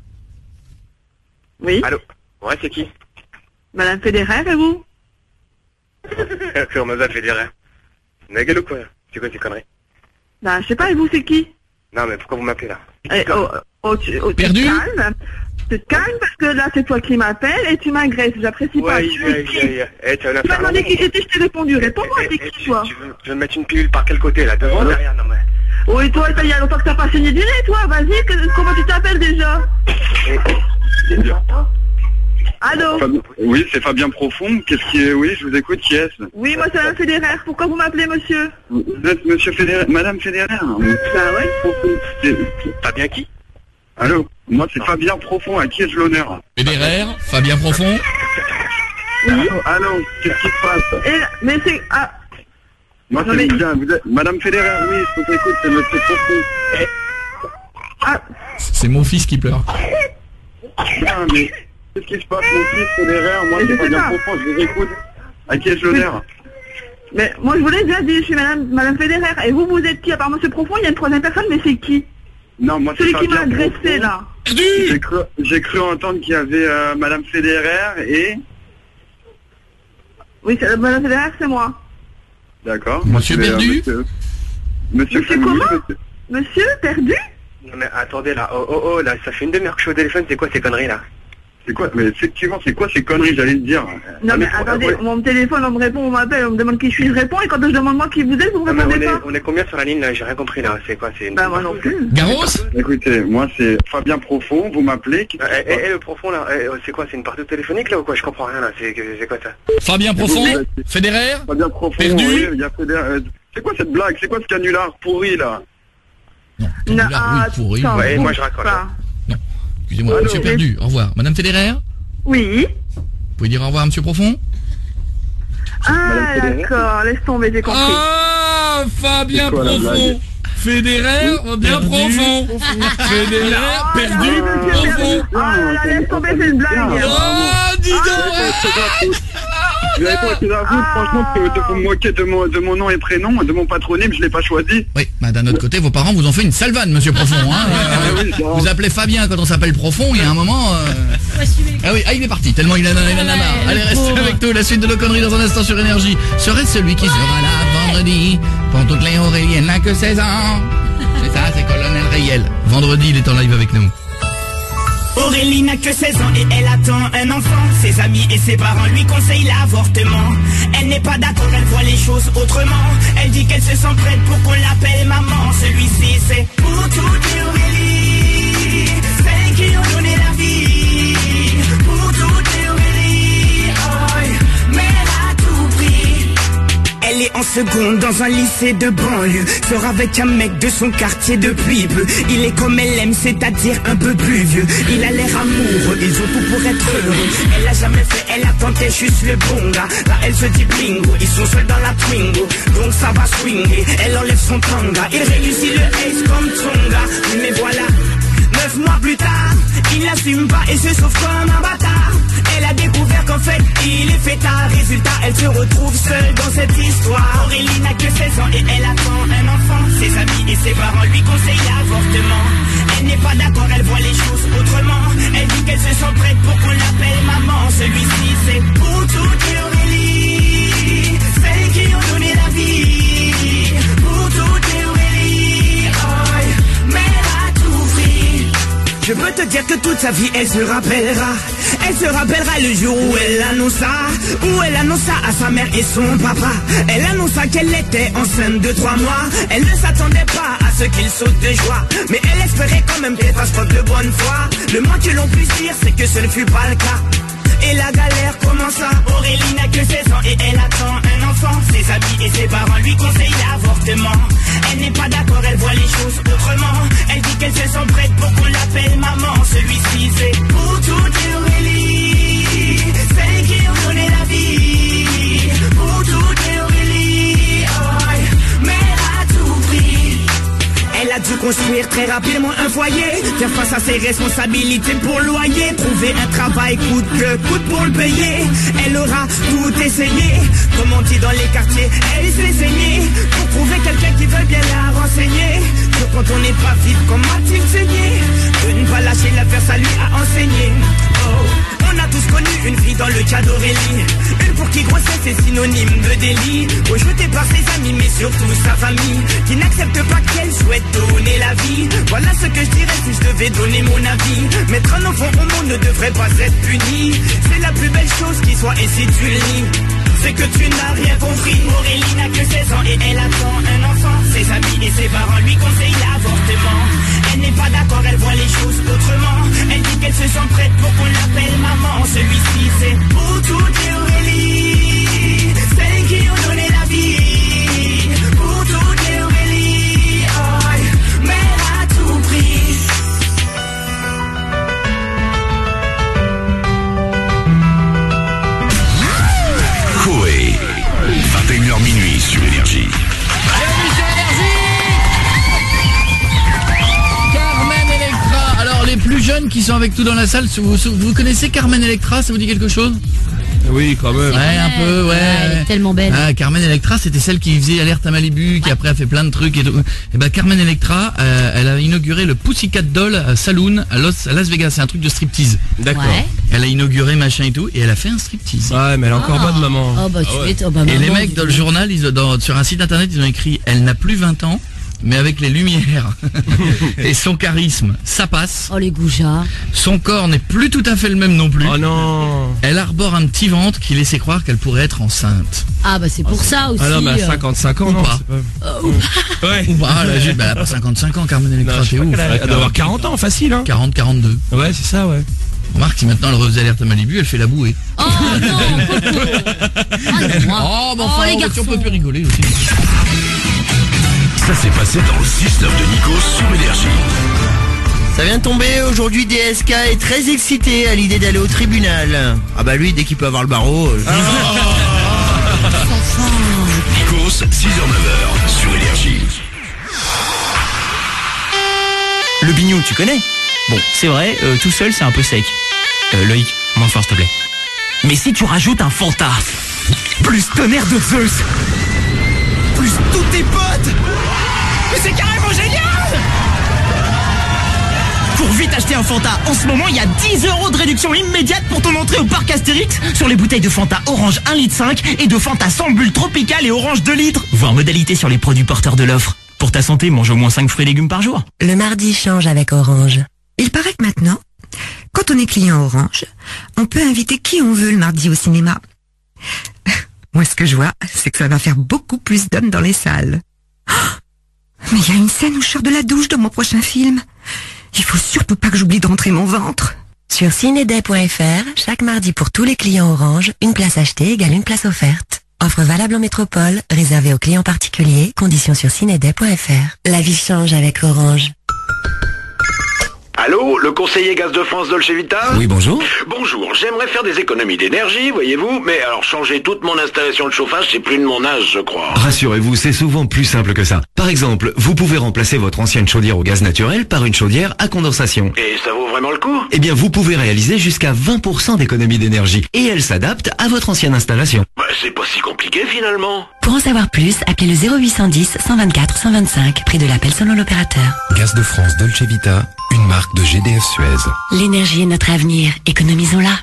Oui? Allô. Ouais, c'est qui? Madame Federer et vous? Comment ça, Federer? La gueule ou quoi? C'est quoi ces conneries? Ben, je sais pas, et vous, c'est qui? Non, mais pourquoi vous m'appelez là? Eh, oh, oh, tu, oh, tu Perdu? te calmes. Tu te calmes parce que là, c'est toi qui m'appelles et tu m'agresses. J'apprécie pas. Ouais, Tu ouais, es qui? ouais, ouais. Eh, tu vas la Tu m'as faire demandé longue. qui j'étais, je t'ai répondu. Réponds-moi, Eh, t'es eh, qui, tu, toi? tu veux, tu veux me mettre une pilule par quel côté là? Devant ou derrière? Non, mais. Oui, toi, il y a longtemps que t'as pas saigné du nez, toi. Vas-y, que- comment tu t'appelles déjà? C'est dur. Allô? Fabien- Oui, c'est Fabien Profond. Qu'est-ce qui est... Oui, je vous écoute, qui est-ce? Oui, moi, c'est Madame Federer. Pourquoi vous m'appelez, monsieur? Vous êtes Monsieur Federer, Madame Federer. Ben ouais. C'est- T'as bien qui? Allô? Moi, c'est Fabien Profond. À qui ai-je l'honneur? Federer, Fabien Profond. Oui. Allô, allô, qu'est-ce qui se passe? Et là, mais c'est... Ah, Moi, Non, c'est mais- bien. Vous êtes... Madame Federer, oui, je vous écoute, c'est Monsieur Profond. ah, C'est mon fils qui pleure. Bien, mais qu'est-ce qui se passe, mon fils Federer? Moi, Mais je c'est sais Fabien pas. Profond, je vous écoute. À qui ai-je l'honneur? mais moi, je vous l'ai déjà dit, je suis Madame, Madame Federer. Et vous, vous êtes qui? À part Monsieur Profond, il y a une troisième personne, mais c'est qui? Non, moi, c'est Celui qui m'a Fabien agressé, Profond. là. J'ai cru, j'ai cru entendre qu'il y avait euh, Madame Federer et... Oui, c'est- Madame Federer, c'est moi. D'accord. Monsieur C'est, euh, Perdu Monsieur, monsieur, Monsieur oui, comment? monsieur- Monsieur, perdu? Non, mais attendez là. Oh, oh, oh, là, ça fait une demi-heure que je suis au téléphone. C'est quoi ces conneries là? C'est quoi? Mais effectivement, c'est quoi ces conneries, j'allais le dire? Non, Ah, mais mais- attendez, ouais. mon téléphone, on me répond, on m'appelle, on me demande qui je suis, je réponds, et quand je demande moi qui vous êtes, vous Non, mais on, répondez est, pas? on est combien sur la ligne là? J'ai rien compris là. C'est quoi? C'est une... Bah, moi non plus. Garros. Écoutez, moi c'est Fabien Profond, vous m'appelez. Eh, eh, eh, le profond là, eh, c'est quoi? C'est une partie téléphonique là ou quoi? Je comprends rien là. C'est c'est quoi ça? Fabien Profond. Federer. Fabien Profond, Perdu. oui, il y a Federer. euh, C'est quoi cette blague? C'est quoi ce canular pourri là? Non, Non, canular, oui, pourri. attends, Ouais, bon, moi, je raccroche, pas. Excusez-moi, Allô, Monsieur oui. Perdu. Au revoir. Madame Federer. Oui. Vous pouvez dire au revoir à Monsieur Profond. Ah, Madame Federer. d'accord, laisse tomber, j'ai compris. Ah, Fabien C'est quoi, la profond. blague Federer, bien profond. Federer, perdu, profond. Oh là là, laisse tomber, c'est une blague. Oh, dis donc. Vous n'avez pas été à vous, franchement, que de vous moquer de mon, de mon nom et prénom, de mon patronyme, je l'ai pas choisi. Oui, bah d'un autre côté, vos parents vous ont fait une sale vanne, monsieur Profond. Hein. Ah oui, Euh, vous appelez Fabien quand on s'appelle Profond, il y a un moment... euh, Ah oui, ah, il est parti, tellement il en a, il en a marre. Allez, restez avec nous, la suite de nos conneries dans un instant sur Énergie. Serait celui qui sera là vendredi, pour toutes les Auréliennes, n'a que seize ans. C'est ça, c'est Colonel Rayel. Vendredi, il est en live avec nous. Aurélie n'a que seize ans et elle attend un enfant. Ses amis et ses parents lui conseillent l'avortement. Elle n'est pas d'accord, elle voit les choses autrement. Elle dit qu'elle se sent prête pour qu'on l'appelle maman. Celui-ci c'est pour toutes les Aurélie, celles qui ont donné la vie. Pour toutes les Aurélie, oh, mais elle a tout pris. Elle est en seconde dans un lycée de banlieue. Sort avec un mec de son quartier depuis peu. Il est comme elle aime, c'est-à-dire un peu plus vieux. Il a l'air amoureux, ils ont tout pour être heureux. Elle a jamais fait, elle a tenté juste le bon gars. Là elle se dit bingo, ils sont seuls dans la Twingo. Donc ça va swinger, elle enlève son tanga. Il réussit le ace comme Tonga. Mais voilà, neuf mois plus tard, il n'assume pas et se sauve comme un bâtard. Elle a découvert qu'en fait, il est fêtard. Résultat, elle se retrouve seule dans cette histoire. Aurélie n'a que seize ans et elle attend un enfant. Ses amis et ses parents lui conseillent l'avortement. Elle n'est pas d'accord, elle voit les choses autrement. Elle dit qu'elle se sent prête pour qu'on l'appelle maman. Celui-ci, c'est pour toutes les Aurélie, celles qui ont donné la vie. Pour toutes les Aurélie, oh, mais elle a tout pris. Je peux te dire que toute sa vie, elle se rappellera. Elle se rappellera le jour où elle annonça, où elle annonça à sa mère et son papa. Elle annonça qu'elle était enceinte de trois mois. Elle ne s'attendait pas à ce qu'il saute de joie, mais elle espérait quand même qu'elle fasse preuve de bonne foi. Le moins que l'on puisse dire, c'est que ce ne fut pas le cas. Et la galère commença. Aurélie n'a que seize ans et elle attend un enfant. Ses amis et ses parents lui conseillent l'avortement. Elle n'est pas d'accord, elle voit les choses autrement. Elle dit qu'elle se sent prête pour qu'on l'appelle maman. Celui-ci c'est pour toutes les Aurélie, celles qui ont donné la vie. Pour toutes les Aurélie, oh, mais elle a tout pris. Elle a dû construire très rapidement un foyer, faire face à ses responsabilités pour le loyer, trouver un travail coûte que coûte pour le payer. Elle aura tout essayé, comme on dit dans les quartiers, elle s'est saignée pour trouver quelqu'un qui veut bien la renseigner. Que quand on n'est pas vite comme Martine Seigné, de ne pas lâcher l'affaire, ça lui a enseigné. Oh, on a tous connu une fille dans le cas d'Aurélie, une pour qui grossesse est synonyme de délit, rejetée par ses amis mais surtout sa famille, qui n'accepte pas qu'elle souhaite donner la vie. Voilà ce que je dirais si je devais donner mon avis. Mettre un enfant au monde ne devrait pas être puni. C'est la plus belle chose qui soit, et si tu le nies, c'est que tu n'as rien compris. Aurélie n'a que seize ans et elle attend un enfant. Ses amis et ses parents lui conseillent l'avortement. Elle n'est pas d'accord, elle voit les choses autrement. Elle dit qu'elle se sent prête pour qu'on l'appelle maman. Celui-ci c'est pour toutes les Aurélie, celles qui ont donné la vie. Pour toutes les Aurélie, oh, mais elle a tout pris. Coé, vingt et une heures minuit sur Énergie. Carmen Electra. Alors les plus jeunes qui sont avec nous dans la salle, vous, vous connaissez Carmen Electra? Ça vous dit quelque chose? Oui, quand même. Ouais, un peu, ouais. Elle est tellement belle. Ah, Carmen Electra, c'était celle qui faisait Alerte à Malibu, qui après a fait plein de trucs et tout. Et ben Carmen Electra, euh, elle a inauguré le Pussycat Doll Saloon à Los- à Las Vegas. C'est un truc de striptease. D'accord. Ouais. Elle a inauguré machin et tout, et elle a fait un striptease. Ouais, mais elle est encore bonne, maman. Oh bah tu Ah ouais. m'étonnes. Oh, bah, Et les maman, mecs dis dans le donc. journal, ils, dans, sur un site internet, ils ont écrit « Elle n'a plus vingt ans, mais avec les lumières et son charisme, ça passe. Oh les goujats. Son corps n'est plus tout à fait le même non plus. Oh non. Elle arbore un petit ventre qui laissait croire qu'elle pourrait être enceinte. Ah bah c'est pour ça aussi. Ah non, mais à euh, cinquante-cinq ans, Ou non, pas. c'est pas... Ouais. Ou pas, là, j'ai- bah, elle a pas cinquante-cinq ans, Carmen Electra, Non, je t'es sais pas ouf. quelle elle a- elle doit avoir quarante ans, facile, hein. quarante, quarante-deux. Ouais, c'est ça, ouais. Remarque, si maintenant elle refaisait Alerte à Malibu, elle fait la bouée. Oh non, Coco. Ah, non, moi. Oh, bah Oh, enfin, les on, garçons. on peut plus rigoler aussi. Ça s'est passé dans le six neuf de Nico sur Énergie. Ça vient de tomber, aujourd'hui D S K est très excité à l'idée d'aller au tribunal. Ah bah lui, dès qu'il peut avoir le barreau... euh, France, six heures neuf heures, sur Énergie. Le bignou, tu connais? Bon, c'est vrai, euh, tout seul, c'est un peu sec. Euh, Loïc, moins fort, s'il te plaît. Mais si tu rajoutes un Fanta, plus tonnerre de Zeus, plus tous tes potes, mais c'est carrément génial! Cours vite acheter un Fanta. En ce moment, il y a dix euros de réduction immédiate pour ton entrée au parc Astérix sur les bouteilles de Fanta Orange un litre cinq et de Fanta sans bulle tropicale et Orange deux litres. Voir modalité sur les produits porteurs de l'offre. Pour ta santé, mange au moins cinq fruits et légumes par jour. Le mardi change avec Orange. Il paraît que maintenant, quand on est client Orange, on peut inviter qui on veut le mardi au cinéma. Moi, ce que je vois, c'est que ça va faire beaucoup plus d'hommes dans les salles. Oh, mais il y a une scène où je sors de la douche dans mon prochain film. Il faut surtout pas que j'oublie de rentrer mon ventre. Sur cinéday point f r, chaque mardi pour tous les clients Orange, une place achetée égale une place offerte. Offre valable en métropole, réservée aux clients particuliers, conditions sur cinéday point f r. La vie change avec Orange. Allô, le conseiller Gaz de France Dolce Vita? Oui, bonjour. Bonjour, j'aimerais faire des économies d'énergie, voyez-vous, mais alors changer toute mon installation de chauffage, c'est plus de mon âge, je crois. Rassurez-vous, c'est souvent plus simple que ça. Par exemple, vous pouvez remplacer votre ancienne chaudière au gaz naturel par une chaudière à condensation. Et ça vaut vraiment le coup? Eh bien, vous pouvez réaliser jusqu'à vingt pour cent d'économie d'énergie, et elle s'adapte à votre ancienne installation. Bah, c'est pas si compliqué finalement. Pour en savoir plus, appelez le zéro huit cent dix, cent vingt-quatre, cent vingt-cinq, prix de l'appel selon l'opérateur. Gaz de France Dolce Vita, une marque de G D F Suez. L'énergie est notre avenir, économisons-la.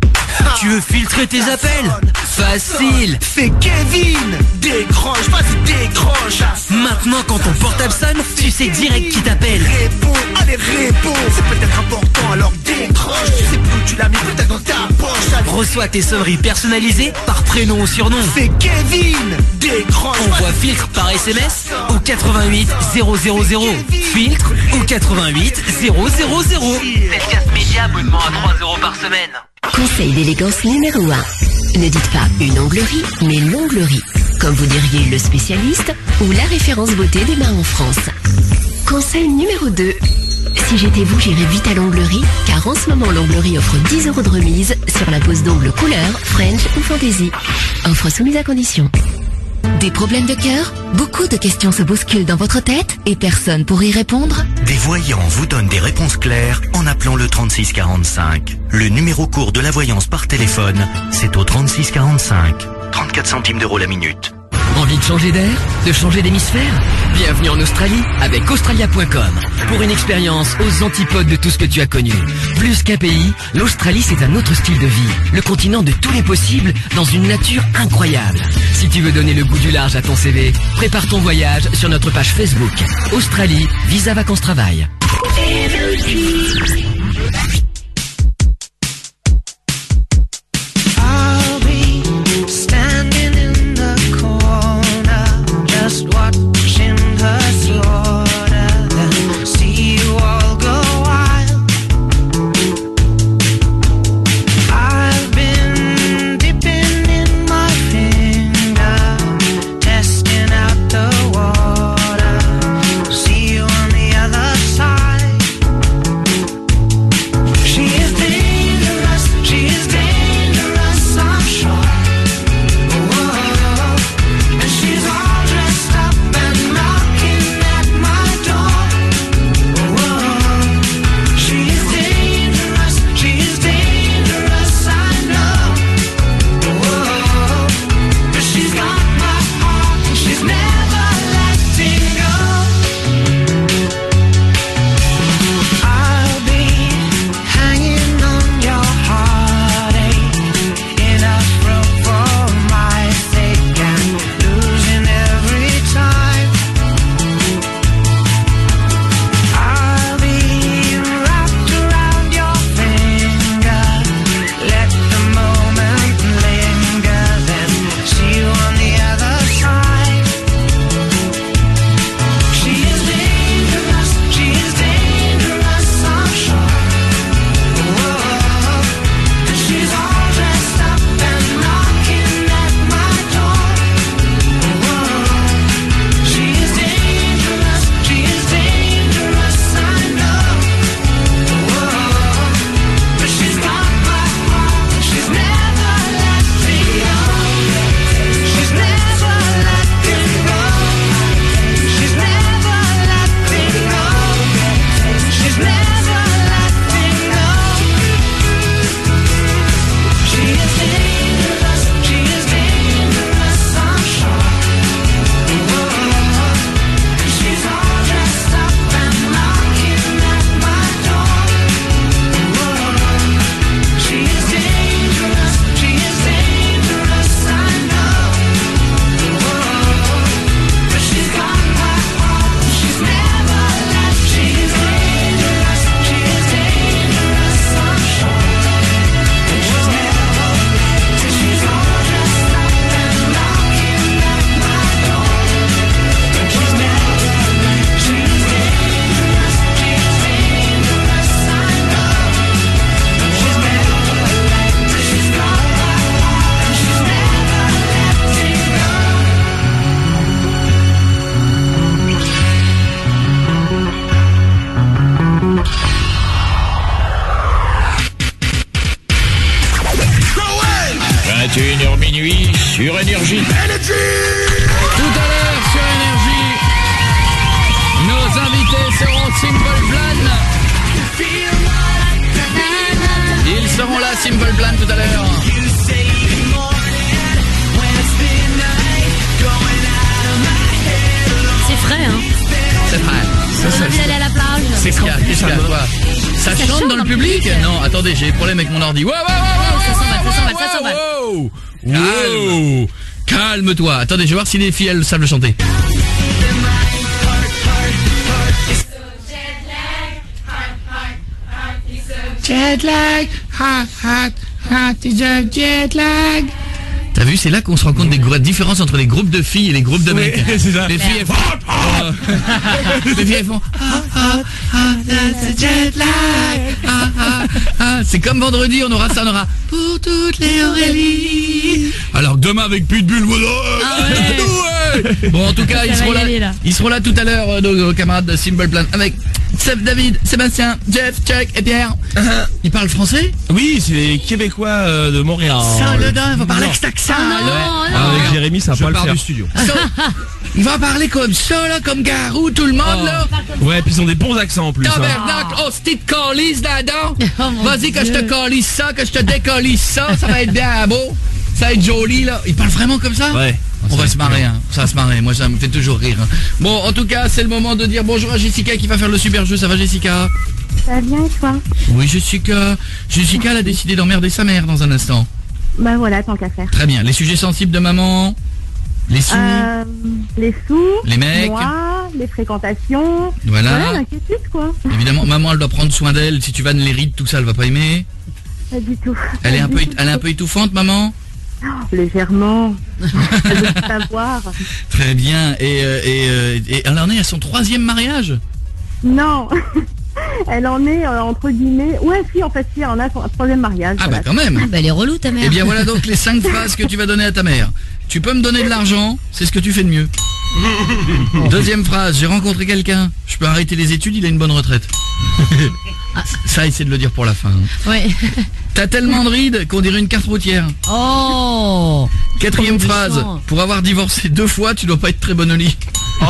Tu veux filtrer tes appels? Facile! C'est Kevin! Décroche, vas-y décroche! Maintenant quand ton portable sonne, tu sais direct qui t'appelle. Réponds, allez réponds! C'est peut-être important alors décroche! Tu sais plus où tu l'as mis, peut-être dans ta poche! Allez. Reçois tes sonneries personnalisées par prénom ou surnom. C'est Kevin! Décroche! Envoie filtre par S M S au quatre-vingt-huit zéro zéro zéro. Filtre au quatre-vingt-huit zéro zéro zéro. Telcast Média, abonnement à trois euros par semaine. Conseil d'élégance numéro un. Ne dites pas une onglerie, mais l'onglerie. Comme vous diriez le spécialiste ou la référence beauté des mains en France. Conseil numéro deux. Si j'étais vous, j'irais vite à l'onglerie, car en ce moment, l'onglerie offre dix euros de remise sur la pose d'ongles couleur, French ou Fantasy. Offre soumise à condition. Des problèmes de cœur? Beaucoup de questions se bousculent dans votre tête et personne pour y répondre? Des voyants vous donnent des réponses claires en appelant le trente-six quarante-cinq. Le numéro court de la voyance par téléphone, c'est au trente-six quarante-cinq. trente-quatre centimes d'euros la minute. Envie de changer d'air? De changer d'hémisphère? Bienvenue en Australie avec Australia point com. Pour une expérience aux antipodes de tout ce que tu as connu. Plus qu'un pays, l'Australie c'est un autre style de vie. Le continent de tous les possibles dans une nature incroyable. Si tu veux donner le goût du large à ton C V, prépare ton voyage sur notre page Facebook. Australie, Visa Vacances Travail. Watching her slaughter, then see you all go wild. I've been dipping in my finger, testing out the water. See you on the other side. vingt et une heures minuit sur Énergie. Tout à l'heure sur Énergie, nos invités seront Simple Plan. Ils seront là, Simple Plan, tout à l'heure. C'est frais, hein. C'est vrai. Ça, ça, ça, aller à la plage. C'est quoi, qu'est-ce qu'il y a, quoi? Ça, ça chante dans le public? Non, attendez, j'ai des problèmes avec mon ordi. Wow, wow, wow, ça s'emballe, ça s'emballe, ça s'emballe. wow, wow. Calme. Calme-toi. Attendez, je vais voir si les filles, elles savent le chanter. Jet lag, hot, hot, hot, is a jet lag. T'as vu, c'est là qu'on se rend compte des gros- différences entre les groupes de filles et les groupes de mecs. Oui, c'est ça. Les filles, elles font... les filles, elles font... Ah, ah, ah, that's a jet lag. Ah, ah, ah. C'est comme vendredi, on aura ça, on aura... Pour toutes les Aurélie. Alors que demain, avec Pitbull, voilà. Ah ouais. Bon, en tout cas, ils Ça va seront y là. aller, là. Ils seront là tout à l'heure, euh, nos, nos camarades de Simple Plan, avec Seb, David, Sébastien, Jeff, Chuck et Pierre. Ils parlent français? Oui, c'est les Québécois euh, de Montréal. Ça, le dingue, va parler avec cet accent. Ah non, là. non. Ah, avec Jérémy, ça va Je pas le pars faire. du studio. Il va parler comme ça, là, comme Garou, tout le monde, Oh. là. Ouais, puis ils ont des bons accents en plus. hein. Tabernacle, oh, c'est de calice là-dedans. Oh, mon Vas-y, que je te Dieu. calisse ça, que je te décalisse ça, ça va être bien beau. Ça va être joli, là. Il parle vraiment comme ça? Ouais. On va se marrer, hein. Ça va se marrer. Moi, ça me fait toujours rire. hein. Bon, en tout cas, c'est le moment de dire bonjour à Jessica qui va faire le super jeu. Ça va, Jessica? Ça va bien et toi? Oui, Jessica. Jessica, elle a décidé d'emmerder sa mère dans un instant. Bah voilà, tant qu'à faire. Très bien. Les sujets sensibles de maman? Les sous? Euh, les sous, Les mecs. moi, les fréquentations. Voilà. Voilà, l'inquiétude quoi. Évidemment, maman, elle doit prendre soin d'elle. Si tu vannes les rides, tout ça, elle va pas aimer. Pas du tout. Elle est Pas un du peu, tout. elle est un peu étouffante, maman? Oh, légèrement. Elle veut tout savoir. Très bien. Et, euh, et, euh, et elle en est à son troisième mariage? Non. Elle en est euh, entre guillemets. Ouais, si, en fait, si, on a son troisième mariage. Ah voilà. bah quand même. Ah bah elle est relou ta mère. Eh bien voilà donc les cinq phrases que tu vas donner à ta mère. Tu peux me donner de l'argent, c'est ce que tu fais de mieux. Deuxième phrase, j'ai rencontré quelqu'un, je peux arrêter les études, il a une bonne retraite. Ça, essaie de le dire pour la fin. hein. Ouais. T'as tellement de rides qu'on dirait une carte routière. Oh. Quatrième Trop phrase, méchant. pour avoir divorcé deux fois, tu dois pas être très bon au lit. Oh.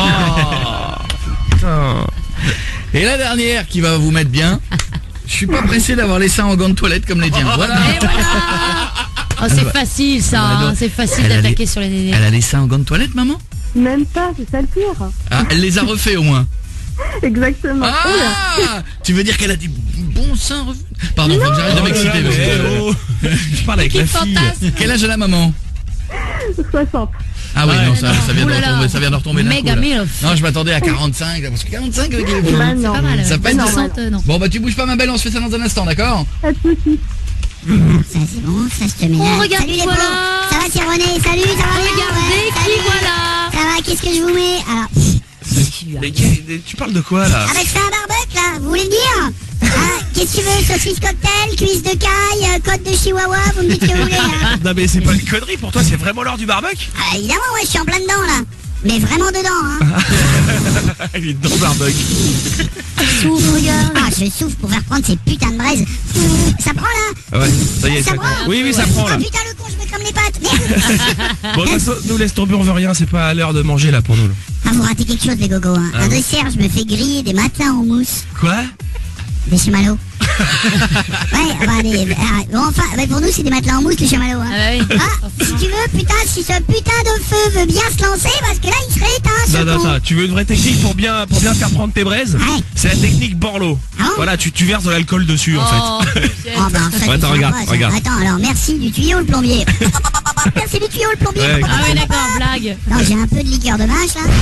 Putain. Et la dernière qui va vous mettre bien, je suis pas pressé d'avoir les seins en gants de toilette comme les tiens. Voilà. Et voilà. Oh, c'est Alors, facile ça, alors, hein, c'est facile elle a d'attaquer les- sur les nénés. Elle a les seins en gants de toilette, maman? Même pas, c'est ça le pire. Ah, elle les a refait au moins. Exactement. Oula. Ah, tu veux dire qu'elle a des bons seins revenus? Pardon, faut que j'arrête de Oh là m'exciter. là, parce que- mais oh. Je parle avec la fille. Quel âge a la maman? soixante. Ah oui, Ouais, non, ça, non. ça vient de Ouh là là. retomber, ça vient de retomber d'un coup, Méga là. milf. Non, je m'attendais à quarante-cinq, parce que quarante-cinq avec les Bah non. Pas mal. Ça peut être normal. soixante, euh, non. Bon bah tu bouges pas ma belle, on se fait ça dans un instant, d'accord? Pas de soucis. Ça c'est bon, ça je te mets Oh, là. regarde Salut qui les voilà. pauvres. Ça va c'est René, salut, ça va bien? Regardez Ouais, qui salut. voilà. Ça va, qu'est-ce que je vous mets? Alors, Mais qui- tu parles de quoi là? ah bah je fais un barbecue là, vous voulez le dire? Ah, qu'est-ce que tu veux? Saucisse cocktail, cuisse de caille, euh, côte de chihuahua, vous me dites ce que vous voulez là. Non mais c'est pas une connerie, pour toi c'est vraiment l'heure du barbecue? Ah évidemment, ouais, je suis en plein dedans là. Mais vraiment dedans, hein. Il est dans le barbecue. Souffle, regarde. Ah, je souffle pour faire prendre ces putains de braises. Ça prend là? Ouais, ça y est, ça prend? Oui, oui, ça prend Ah là. putain, le con, je me crame les pattes. Merde. Bon, de toute façon, nous laisse tomber, on veut rien, c'est pas l'heure de manger là pour nous. là. Ah, vous ratez quelque chose, les gogos. Hein. Ah un bon dessert, je me fais griller des matins en mousse. Quoi? Des chamallows. Ouais, enfin, des, ah, bon, enfin, bah, pour nous, c'est des matelas en mousse, les chamallows. Hein. Ah bah oui. Ah, si tu veux, putain, si ce putain de feu veut bien se lancer, parce que là, il serait éteint, ce Non, non, con. non, tu veux une vraie technique pour bien, pour bien faire prendre tes braises? Ouais. C'est la technique Borloo. Ah bon Voilà, tu, tu verses de l'alcool dessus en Oh, fait. Oh, bah, en fait, Ouais, attends, c'est regarde, sympa, ça. regarde. Attends, alors, merci du tuyau, le plombier. Merci du tuyau, le plombier. Ouais, Ah oui d'accord, blague. Non, j'ai un peu de liqueur de vache, là.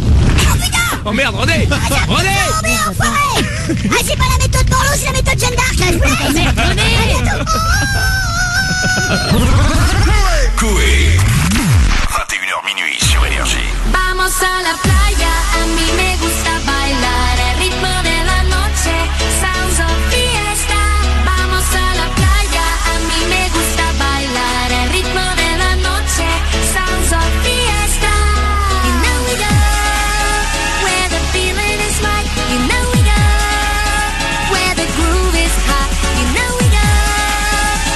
Oh merde, René! René! Oh, mais enfoiré. Ah, c'est pas la méthode Borloo, c'est la méthode Jeanne d'Arc, là, je vous laisse. Mais René. Coé. vingt et une heures minuit sur Énergie. Vamos a la playa, a mí me gusta bailar el ritmo de la noche, sounds of fiesta. Vamos a la playa, a mí me gusta bailar el ritmo de la noche, sounds of fiesta. You know we go where the feeling is right. You know we go where the groove is hot. You know we go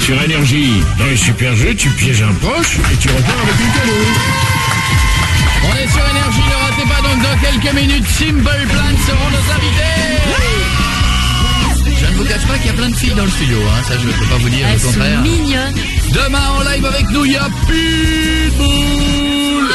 Sur Énergie, dans les super jeux, tu pièges un proche et tu repars avec une cadeau. On est sur Énergie, ne ratez pas donc dans quelques minutes, Simple Plan seront nos invités. Je ne vous cache pas qu'il y a plein de filles dans le studio, hein. Ça je ne peux pas vous dire Elles le contraire. sont mignonnes. Demain en live avec nous, il y a Pitbull.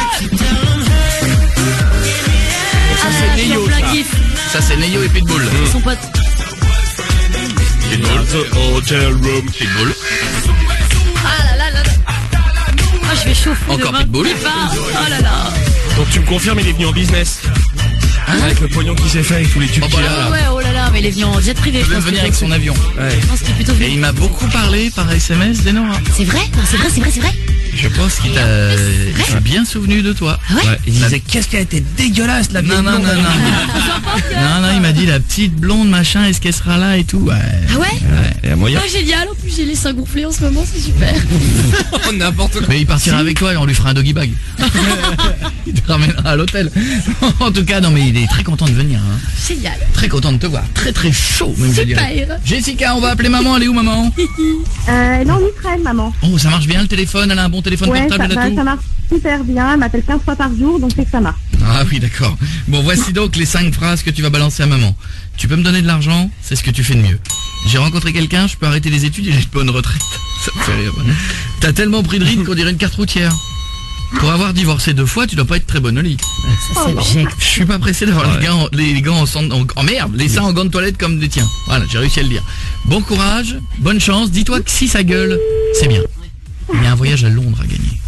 Ça c'est Neyo, ça. Ça c'est Neyo et Pitbull. Ils sont potes. Pitbull. Hotel room. Pitbull. Ah là là là là. Oh, je vais chauffer Encore demain. Pitbull. Oh là là. Donc tu me confirmes, il est venu en business. Hein, avec le pognon qui s'est fait avec tous les tubes Oh, qu'il bah, a. Ah ouais, oh là là, mais il est venu en jet privé. Il je veut pense venir que avec c'est- son avion. Ouais. Je pense qu'il est plutôt Et il m'a beaucoup parlé par S M S d'Enora. C'est vrai? Non, c'est vrai, c'est vrai, c'est vrai. Je pense qu'il t'a il s'est bien souvenu de toi. Ah ouais? Ouais, il disait qu'est-ce qu'elle était dégueulasse la Non, non, non, non. Non, non, il m'a dit la petite blonde, machin, est-ce qu'elle sera là et tout. Ouais. Ah ouais? Il y a moyen. Oh, génial. En plus, j'ai les seins gonflés en ce moment, c'est super. N'importe quoi. Mais il partira avec toi et on lui fera un doggy bag. Il te ramènera à l'hôtel. En tout cas, non, mais il est très content de venir. Hein. Génial. Très content de te voir. Très très chaud, même je dirais. Super. Jessica, on va appeler maman. Elle est où, maman? Euh, elle est en Israël, maman. Oh, ça marche bien le téléphone. Elle a un bon téléphone Ouais, portable, ça, elle a bah, tout. ça marche super bien. Elle m'appelle quinze fois par jour, donc c'est que ça marche. Ah oui, d'accord. Bon, voici donc les cinq phrases que tu vas balancer à maman. Tu peux me donner de l'argent, c'est ce que tu fais de mieux. J'ai rencontré quelqu'un, je peux arrêter les études et j'ai une bonne retraite. Ça me fait rire. T'as tellement pris de rides qu'on dirait une carte routière. Pour avoir divorcé deux fois, tu dois pas être très bonne au lit. Ça, c'est object. Je suis pas pressé d'avoir les gants, en- les, les gants en, sang- en, en merde, les seins en gants de toilette comme les tiens. Voilà, j'ai réussi à le dire. Bon courage, bonne chance. Dis-toi que si ça gueule, c'est bien. Il y a un voyage à Londres à gagner.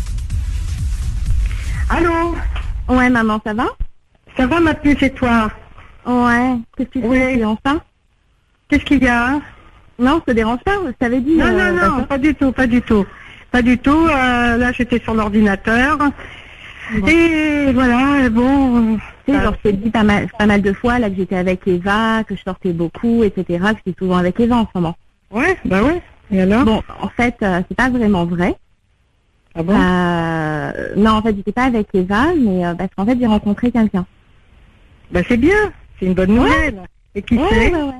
Allô? Ouais, maman, ça va? Ça va, ma puce, et toi? Ouais. Qu'est-ce que tu fais? Oui. Enfin? Qu'est-ce qu'il y a? Non, ça te dérange pas? Je t'avais dit. Non, euh, non, non, d'accord. pas du tout, pas du tout. Pas du tout. euh, là, j'étais sur l'ordinateur. Bon. Et voilà, bon. Tu sais, genre, je t'ai dit pas mal, pas mal de fois, là, que j'étais avec Eva, que je sortais beaucoup, et cetera, que j'étais souvent avec Eva en ce moment. Ouais, bah ouais. Et alors? Bon, en fait, euh, c'est pas vraiment vrai. Ah bon? Euh, non, en fait, j'étais pas avec Eva, mais euh, parce qu'en fait, j'ai rencontré quelqu'un. Bah c'est bien, c'est une bonne nouvelle. Et qui Ouais, c'est? ouais, ouais.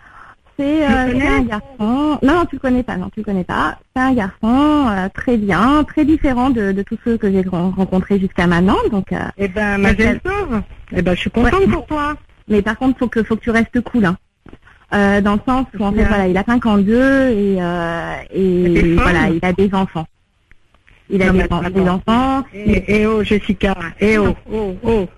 C'est Tu le euh, c'est connais? un garçon. Non, non, tu le connais pas, non, tu le connais pas. C'est un garçon euh, très bien, très différent de, de tous ceux que j'ai ren- rencontrés jusqu'à maintenant. Donc, euh, Eh ben, ma belle sauve. Eh ben, je suis contente Ouais. pour toi. Mais par contre, faut que faut que tu restes cool, hein. Euh, dans le sens où en fait, Bien. voilà, il a cinquante-deux et euh, et Et t'es folle. voilà, il a des enfants. Il a Non, des, mais en- attends. des enfants. Eh eh oh, Jessica. Eh oh, oh, oh.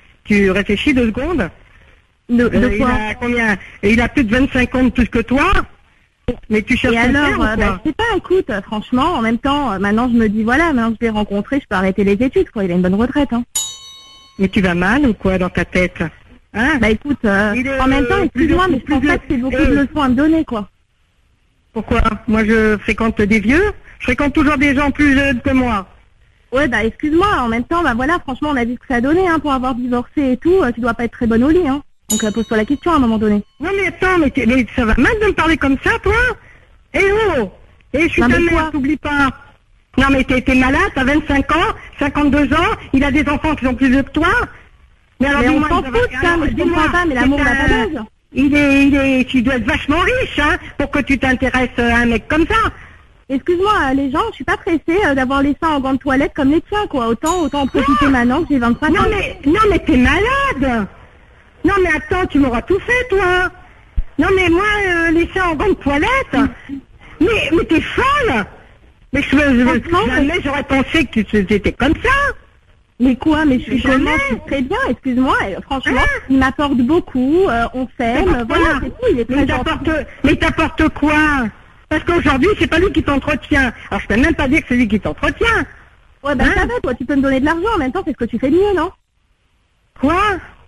Tu réfléchis deux secondes? De, de Euh, il quoi? a combien? Il a plus de vingt-cinq ans de plus que toi? Mais tu cherches Et ton alors, frère ou euh, quoi? bah, je sais pas, écoute, euh, franchement, en même temps, euh, maintenant je me dis, voilà, maintenant que je l'ai rencontré, je peux arrêter les études, quoi. Il a une bonne retraite, hein. Mais tu vas mal ou quoi dans ta tête? Hein? Bah écoute, euh, Il est, en même temps, euh, excuse-moi, plus- mais je pense plus- pas que c'est beaucoup euh, de leçons à me donner, quoi. Pourquoi? Moi, je fréquente des vieux. Je fréquente toujours des gens plus jeunes que moi. Ouais, bah excuse-moi, en même temps, bah voilà, franchement, on a vu ce que ça a donné, hein, pour avoir divorcé et tout, euh, tu dois pas être très bonne au lit, hein. Donc euh, pose-toi la question à un moment donné. Non, mais attends, mais, t'es- mais ça va mal de me parler comme ça, toi? Eh oh! Eh, je suis Non, ta mais mère, quoi? t'oublies pas. Non, mais t'es t'es malade, t'as vingt-cinq ans, cinquante-deux ans, il a des enfants qui sont plus vieux que toi. Mais alors, Mais on dis-moi, s'en ça va- fout de ça, alors, mais je dis-moi, comprends pas, mais l'amour c'est n'a pas un- d'âge. Il est, il est, tu dois être vachement riche, hein, pour que tu t'intéresses à un mec comme ça. Excuse-moi, euh, les gens, je suis pas pressée euh, d'avoir les seins en gants de toilette comme les tiens, quoi. Autant, autant en profiter maintenant que j'ai vingt-cinq Non ans. mais, non mais t'es malade. Non mais attends, tu m'auras tout fait toi. Non mais moi, euh, les seins en gants de toilette. Mais, mais t'es folle. Mais je, je, Franchement, jamais j'aurais pensé que tu étais comme ça. Mais quoi? Mais je suis Jamais. comment? Je suis très bien, excuse-moi. et, euh, franchement, Hein? il m'apporte beaucoup, euh, on s'aime, T'apportes voilà, quoi? c'est tout. Il est Mais très t'apportes, gentil. mais t'apportes quoi? Parce qu'aujourd'hui, c'est pas lui qui t'entretient. Alors je peux même pas dire que c'est lui qui t'entretient. Ouais, bah Hein? ça va, toi, tu peux me donner de l'argent en même temps, c'est ce que tu fais de mieux, non? Quoi?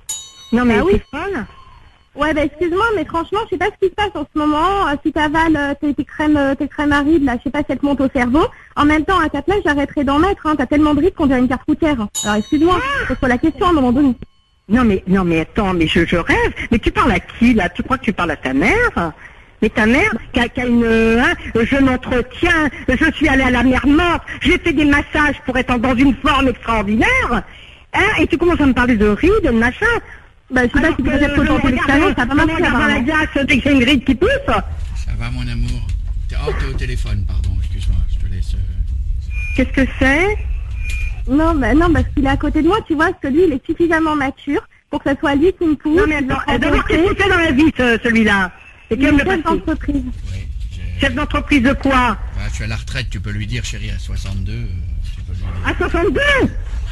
Non mais Bah oui. t'es folle. Ouais, bah excuse-moi, mais franchement, je sais pas ce qui se passe en ce moment. Euh, si t'avales euh, tes, tes crèmes, euh, tes crèmes à rides, là, je sais pas si elles te montent au cerveau. En même temps, à ta place, j'arrêterai d'en mettre, hein. T'as tellement de rides qu'on dirait une carte routière. Alors excuse-moi, pose-toi la question à un moment donné. Non mais non mais attends, mais je, je rêve. Mais tu parles à qui là? Tu crois que tu parles à ta mère? Mais ta mère qui a, qui a une, hein, je m'entretiens, je suis allée à la mer morte, j'ai fait des massages pour être dans une forme extraordinaire. Hein, et tu commences à me parler de rides, de machin. Bah je sais pas si tu peux être tenter l'expérience, ça va pas marcher dans la apparemment. glace dès que j'ai une ride qui pousse. Ça va, mon amour. t'es oh, t'es au téléphone, pardon, excuse-moi, je te laisse... euh. Qu'est-ce que c'est? Non, bah, non, parce qu'il est à côté de moi, tu vois, parce que lui, il est suffisamment mature pour que ça soit lui qui me pousse. Non, mais attends, euh, d'abord, qu'est-ce qu'il fait dans la vie, ce- celui-là? C'est Il est quel le chef passé d'entreprise. Chef d'entreprise de quoi? Ah, tu es à la retraite, tu peux lui dire, chérie, à soixante-deux... euh, tu peux lui dire. À soixante-deux?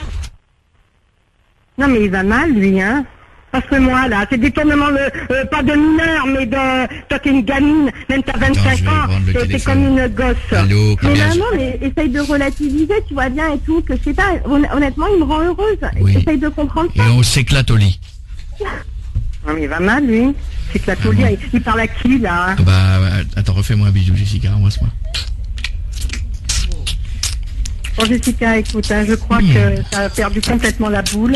Non, mais il va mal, lui, hein. Parce que moi, là, c'est détournement, de, euh, pas de mineur, mais de... Toi, t'es une gamine, même t'as vingt-cinq ans, t'es t'es comme une gosse. Allô, Mais combien maman, mais essaye de relativiser, tu vois bien et tout, que je sais pas, hon- honnêtement, il me rend heureuse. Essaye de comprendre Et ça. on s'éclate au lit. Non, mais il va mal, lui. C'est que la folie, il, il parle à qui, là, hein? Ah bah, ouais, attends, refais-moi un bisou, Jessica, embrasse-moi. Bon, Jessica, écoute, hein, je crois que t'as perdu complètement la boule.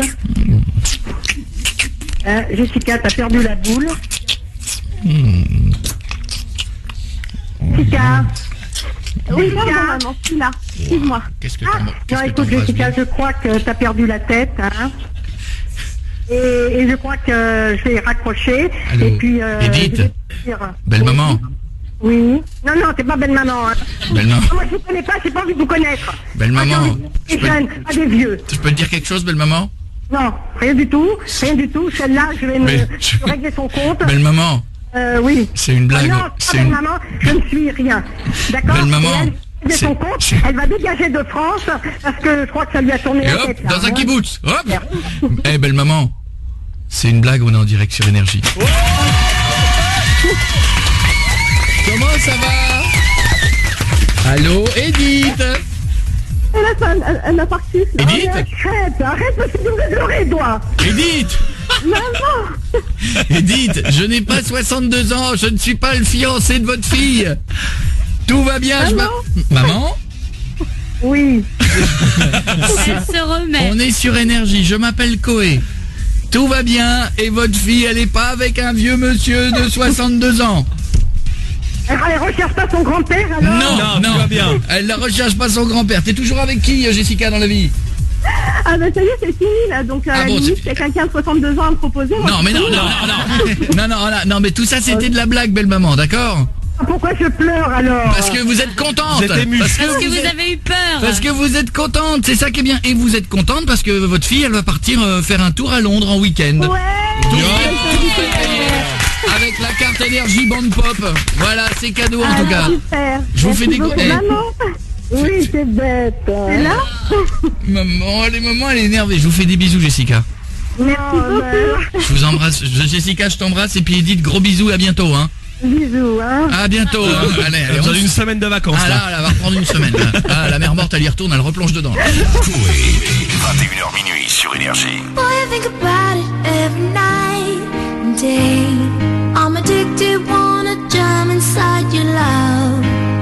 Hein, Jessica, t'as perdu la boule. Jessica. Oui, pardon, maman, je suis là. Excuse-moi. Qu'est-ce que Ah, t'en- non, qu'est-ce que écoute, t'embrasses Jessica, bien je crois que t'as perdu la tête, hein. Et, et je crois que je vais raccrocher. Allô, Et puis, euh, Edith, je vais te dire- belle maman. Oui. Non, non, t'es pas belle maman. Hein. Belle maman. Non, moi, je ne connais pas, j'ai pas envie de vous connaître. Belle maman. Attends, des jeunes, pas des vieux. Je peux te dire quelque chose, belle maman? Non, rien du tout, rien du tout. Celle-là, je vais me Mais je vais régler son compte. Belle maman. Euh, oui. C'est une blague. Ah non, C'est pas belle une- maman, je ne suis rien. D'accord. Belle maman. Et elle, elle régler son compte, elle va dégager de France parce que je crois que ça lui a tourné Et la hop, tête. là, dans un hein. kibbutz. Hop. Eh, belle maman. C'est une blague, on est en direct sur Énergie. Comment ça va? Allô, Edith? Elle a, un, un, un infarctus. là. Edith? Arrête, arrête, parce que tu devrais pleurer, toi. Edith! Maman! Edith, je n'ai pas soixante-deux ans, je ne suis pas le fiancé de votre fille. Tout va bien, je m'a... Maman? Oui. Elle se remet. On est sur Énergie, je m'appelle Coé. Tout va bien et votre fille, elle est pas avec un vieux monsieur de soixante-deux ans. Elle ne recherche pas son grand-père alors? Non, non, elle ne recherche pas son grand-père. T'es toujours avec qui, Jessica, dans la vie? Ah bah ça y est, c'est fini là, donc à Ah la bon, limite, c'est- il y a quelqu'un de soixante-deux ans à me proposer. moi, Non, mais c'est non, fini, non, là. non, non, non, non, non, non, mais tout ça c'était de la blague, belle maman, d'accord? Pourquoi je pleure alors? Parce que vous êtes contente. Vous êtes émue. Parce Parce que vous êtes- avez eu peur. Parce que vous êtes contente, c'est ça qui est bien. Et vous êtes contente parce que votre fille, elle va partir euh, faire un tour à Londres en week-end. Ouais. Avec la carte énergie bande pop. Voilà, c'est cadeau en Ah, tout cas. super. Je vous fais des Merci gros- beaucoup, Eh. maman. Oui, c'est bête. C'est là? Maman, les mamans, elle est énervée. Je vous fais des bisous, Jessica. Merci beaucoup. Je vous embrasse. Je- Jessica, je t'embrasse. Et puis Edith, gros bisous, à bientôt. Hein. Bisous, hein. À bientôt. Hein. Allez, allez, Elle a besoin on- d'une semaine de vacances, Ah là. là, elle va reprendre une semaine. là. Ah, la mère morte, elle y retourne, elle replonge dedans. vingt et une heures minuit sur Énergie. Boy, I think about it every night and day. I'm addicted, wanna jump inside your love.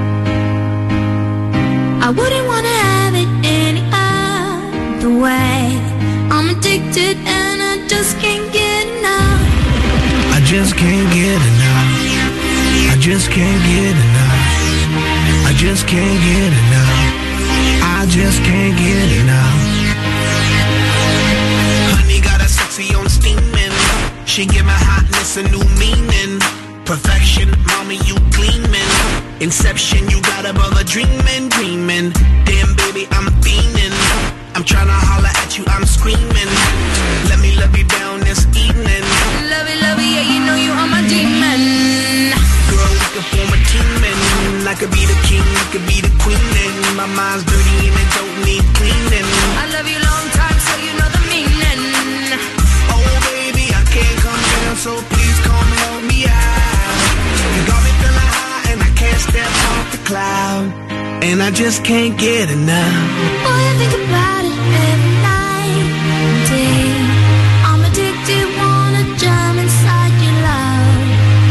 I wouldn't wanna have it any other way. I'm addicted and I just can't get enough. I just can't get enough. I just can't get enough. I just can't get enough. I just can't get enough. Honey got a sexy on steaming. She give my hotness a new meaning. Perfection, mommy, you gleaming. Inception, you got above a dreaming, dreaming. Damn, baby, I'm fiending. I'm tryna holler at you, I'm screaming. Let me love you down this evening. Love it, love it, yeah, you know you are my demon. Girl, we can form a team and I could be the king, you could be the queen. And my mind's dirty and it don't need cleaning. I love you long time, so you know the meaning. Oh, baby, I can't come down, so please come help me out. You got me feeling high and I can't step off the cloud. And I just can't get enough. Boy, I think about it every night and day. I'm addicted, wanna jump inside your love.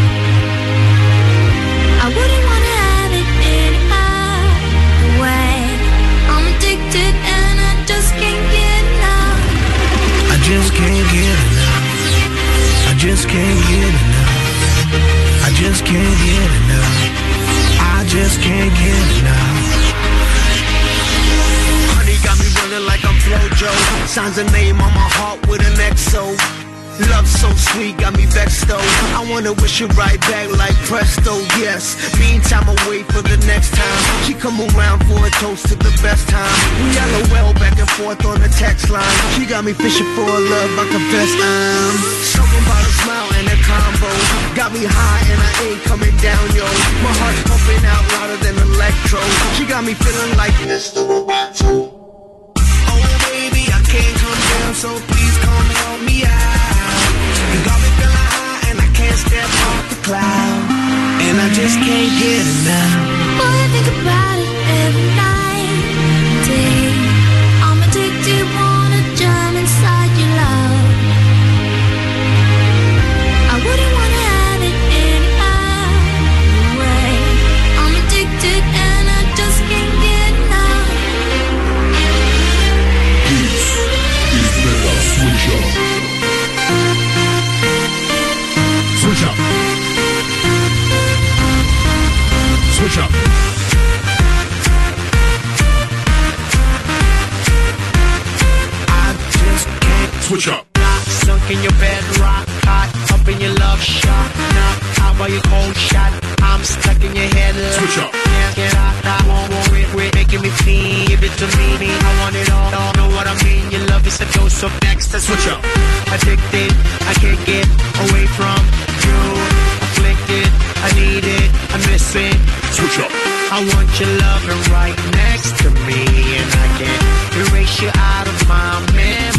I wouldn't wanna have it any other way. I'm addicted and I just can't get enough. I just can't get enough. I just can't get enough. I just can't get enough. I just can't get enough. Honey got me running like I'm Flojo. Signs a name on my heart with an X O. Love so sweet, got me vexed though. I wanna wish it right back like presto, yes. Meantime, I wait for the next time she come around for a toast to the best time. We LOL back and forth on the text line. She got me fishing for a love, I confess I'm something about a smile and a combo. Got me high and I ain't coming down, yo. My heart's pumping out louder than electro. She got me feeling like Mister Roboto. Oh baby, I can't come down, so please come help me out. You got me feeling high and I can't step off the cloud. And I just can't get enough. Boy, I think about it every night and day. I'm addicted, wanna jump inside your love. I wouldn't wanna have it any other way. I'm addicted and I just can't get enough. This is better switch up. Switch up. Switch up. I just can't switch up. Sunk in your bed, rock hot, up in your love shot. Knocked out by your cold shot. I'm stuck in your head. Switch up. Can't get out, I won't worry, quit making me feel. Give it to me, I want it all. Don't know what I mean. Your love is a dose of next. Switch up. Addicted, I can't get away from you. Afflicted, I need it, I miss it. Switch up. I want your loving right next to me, and I can't erase you out of my memory.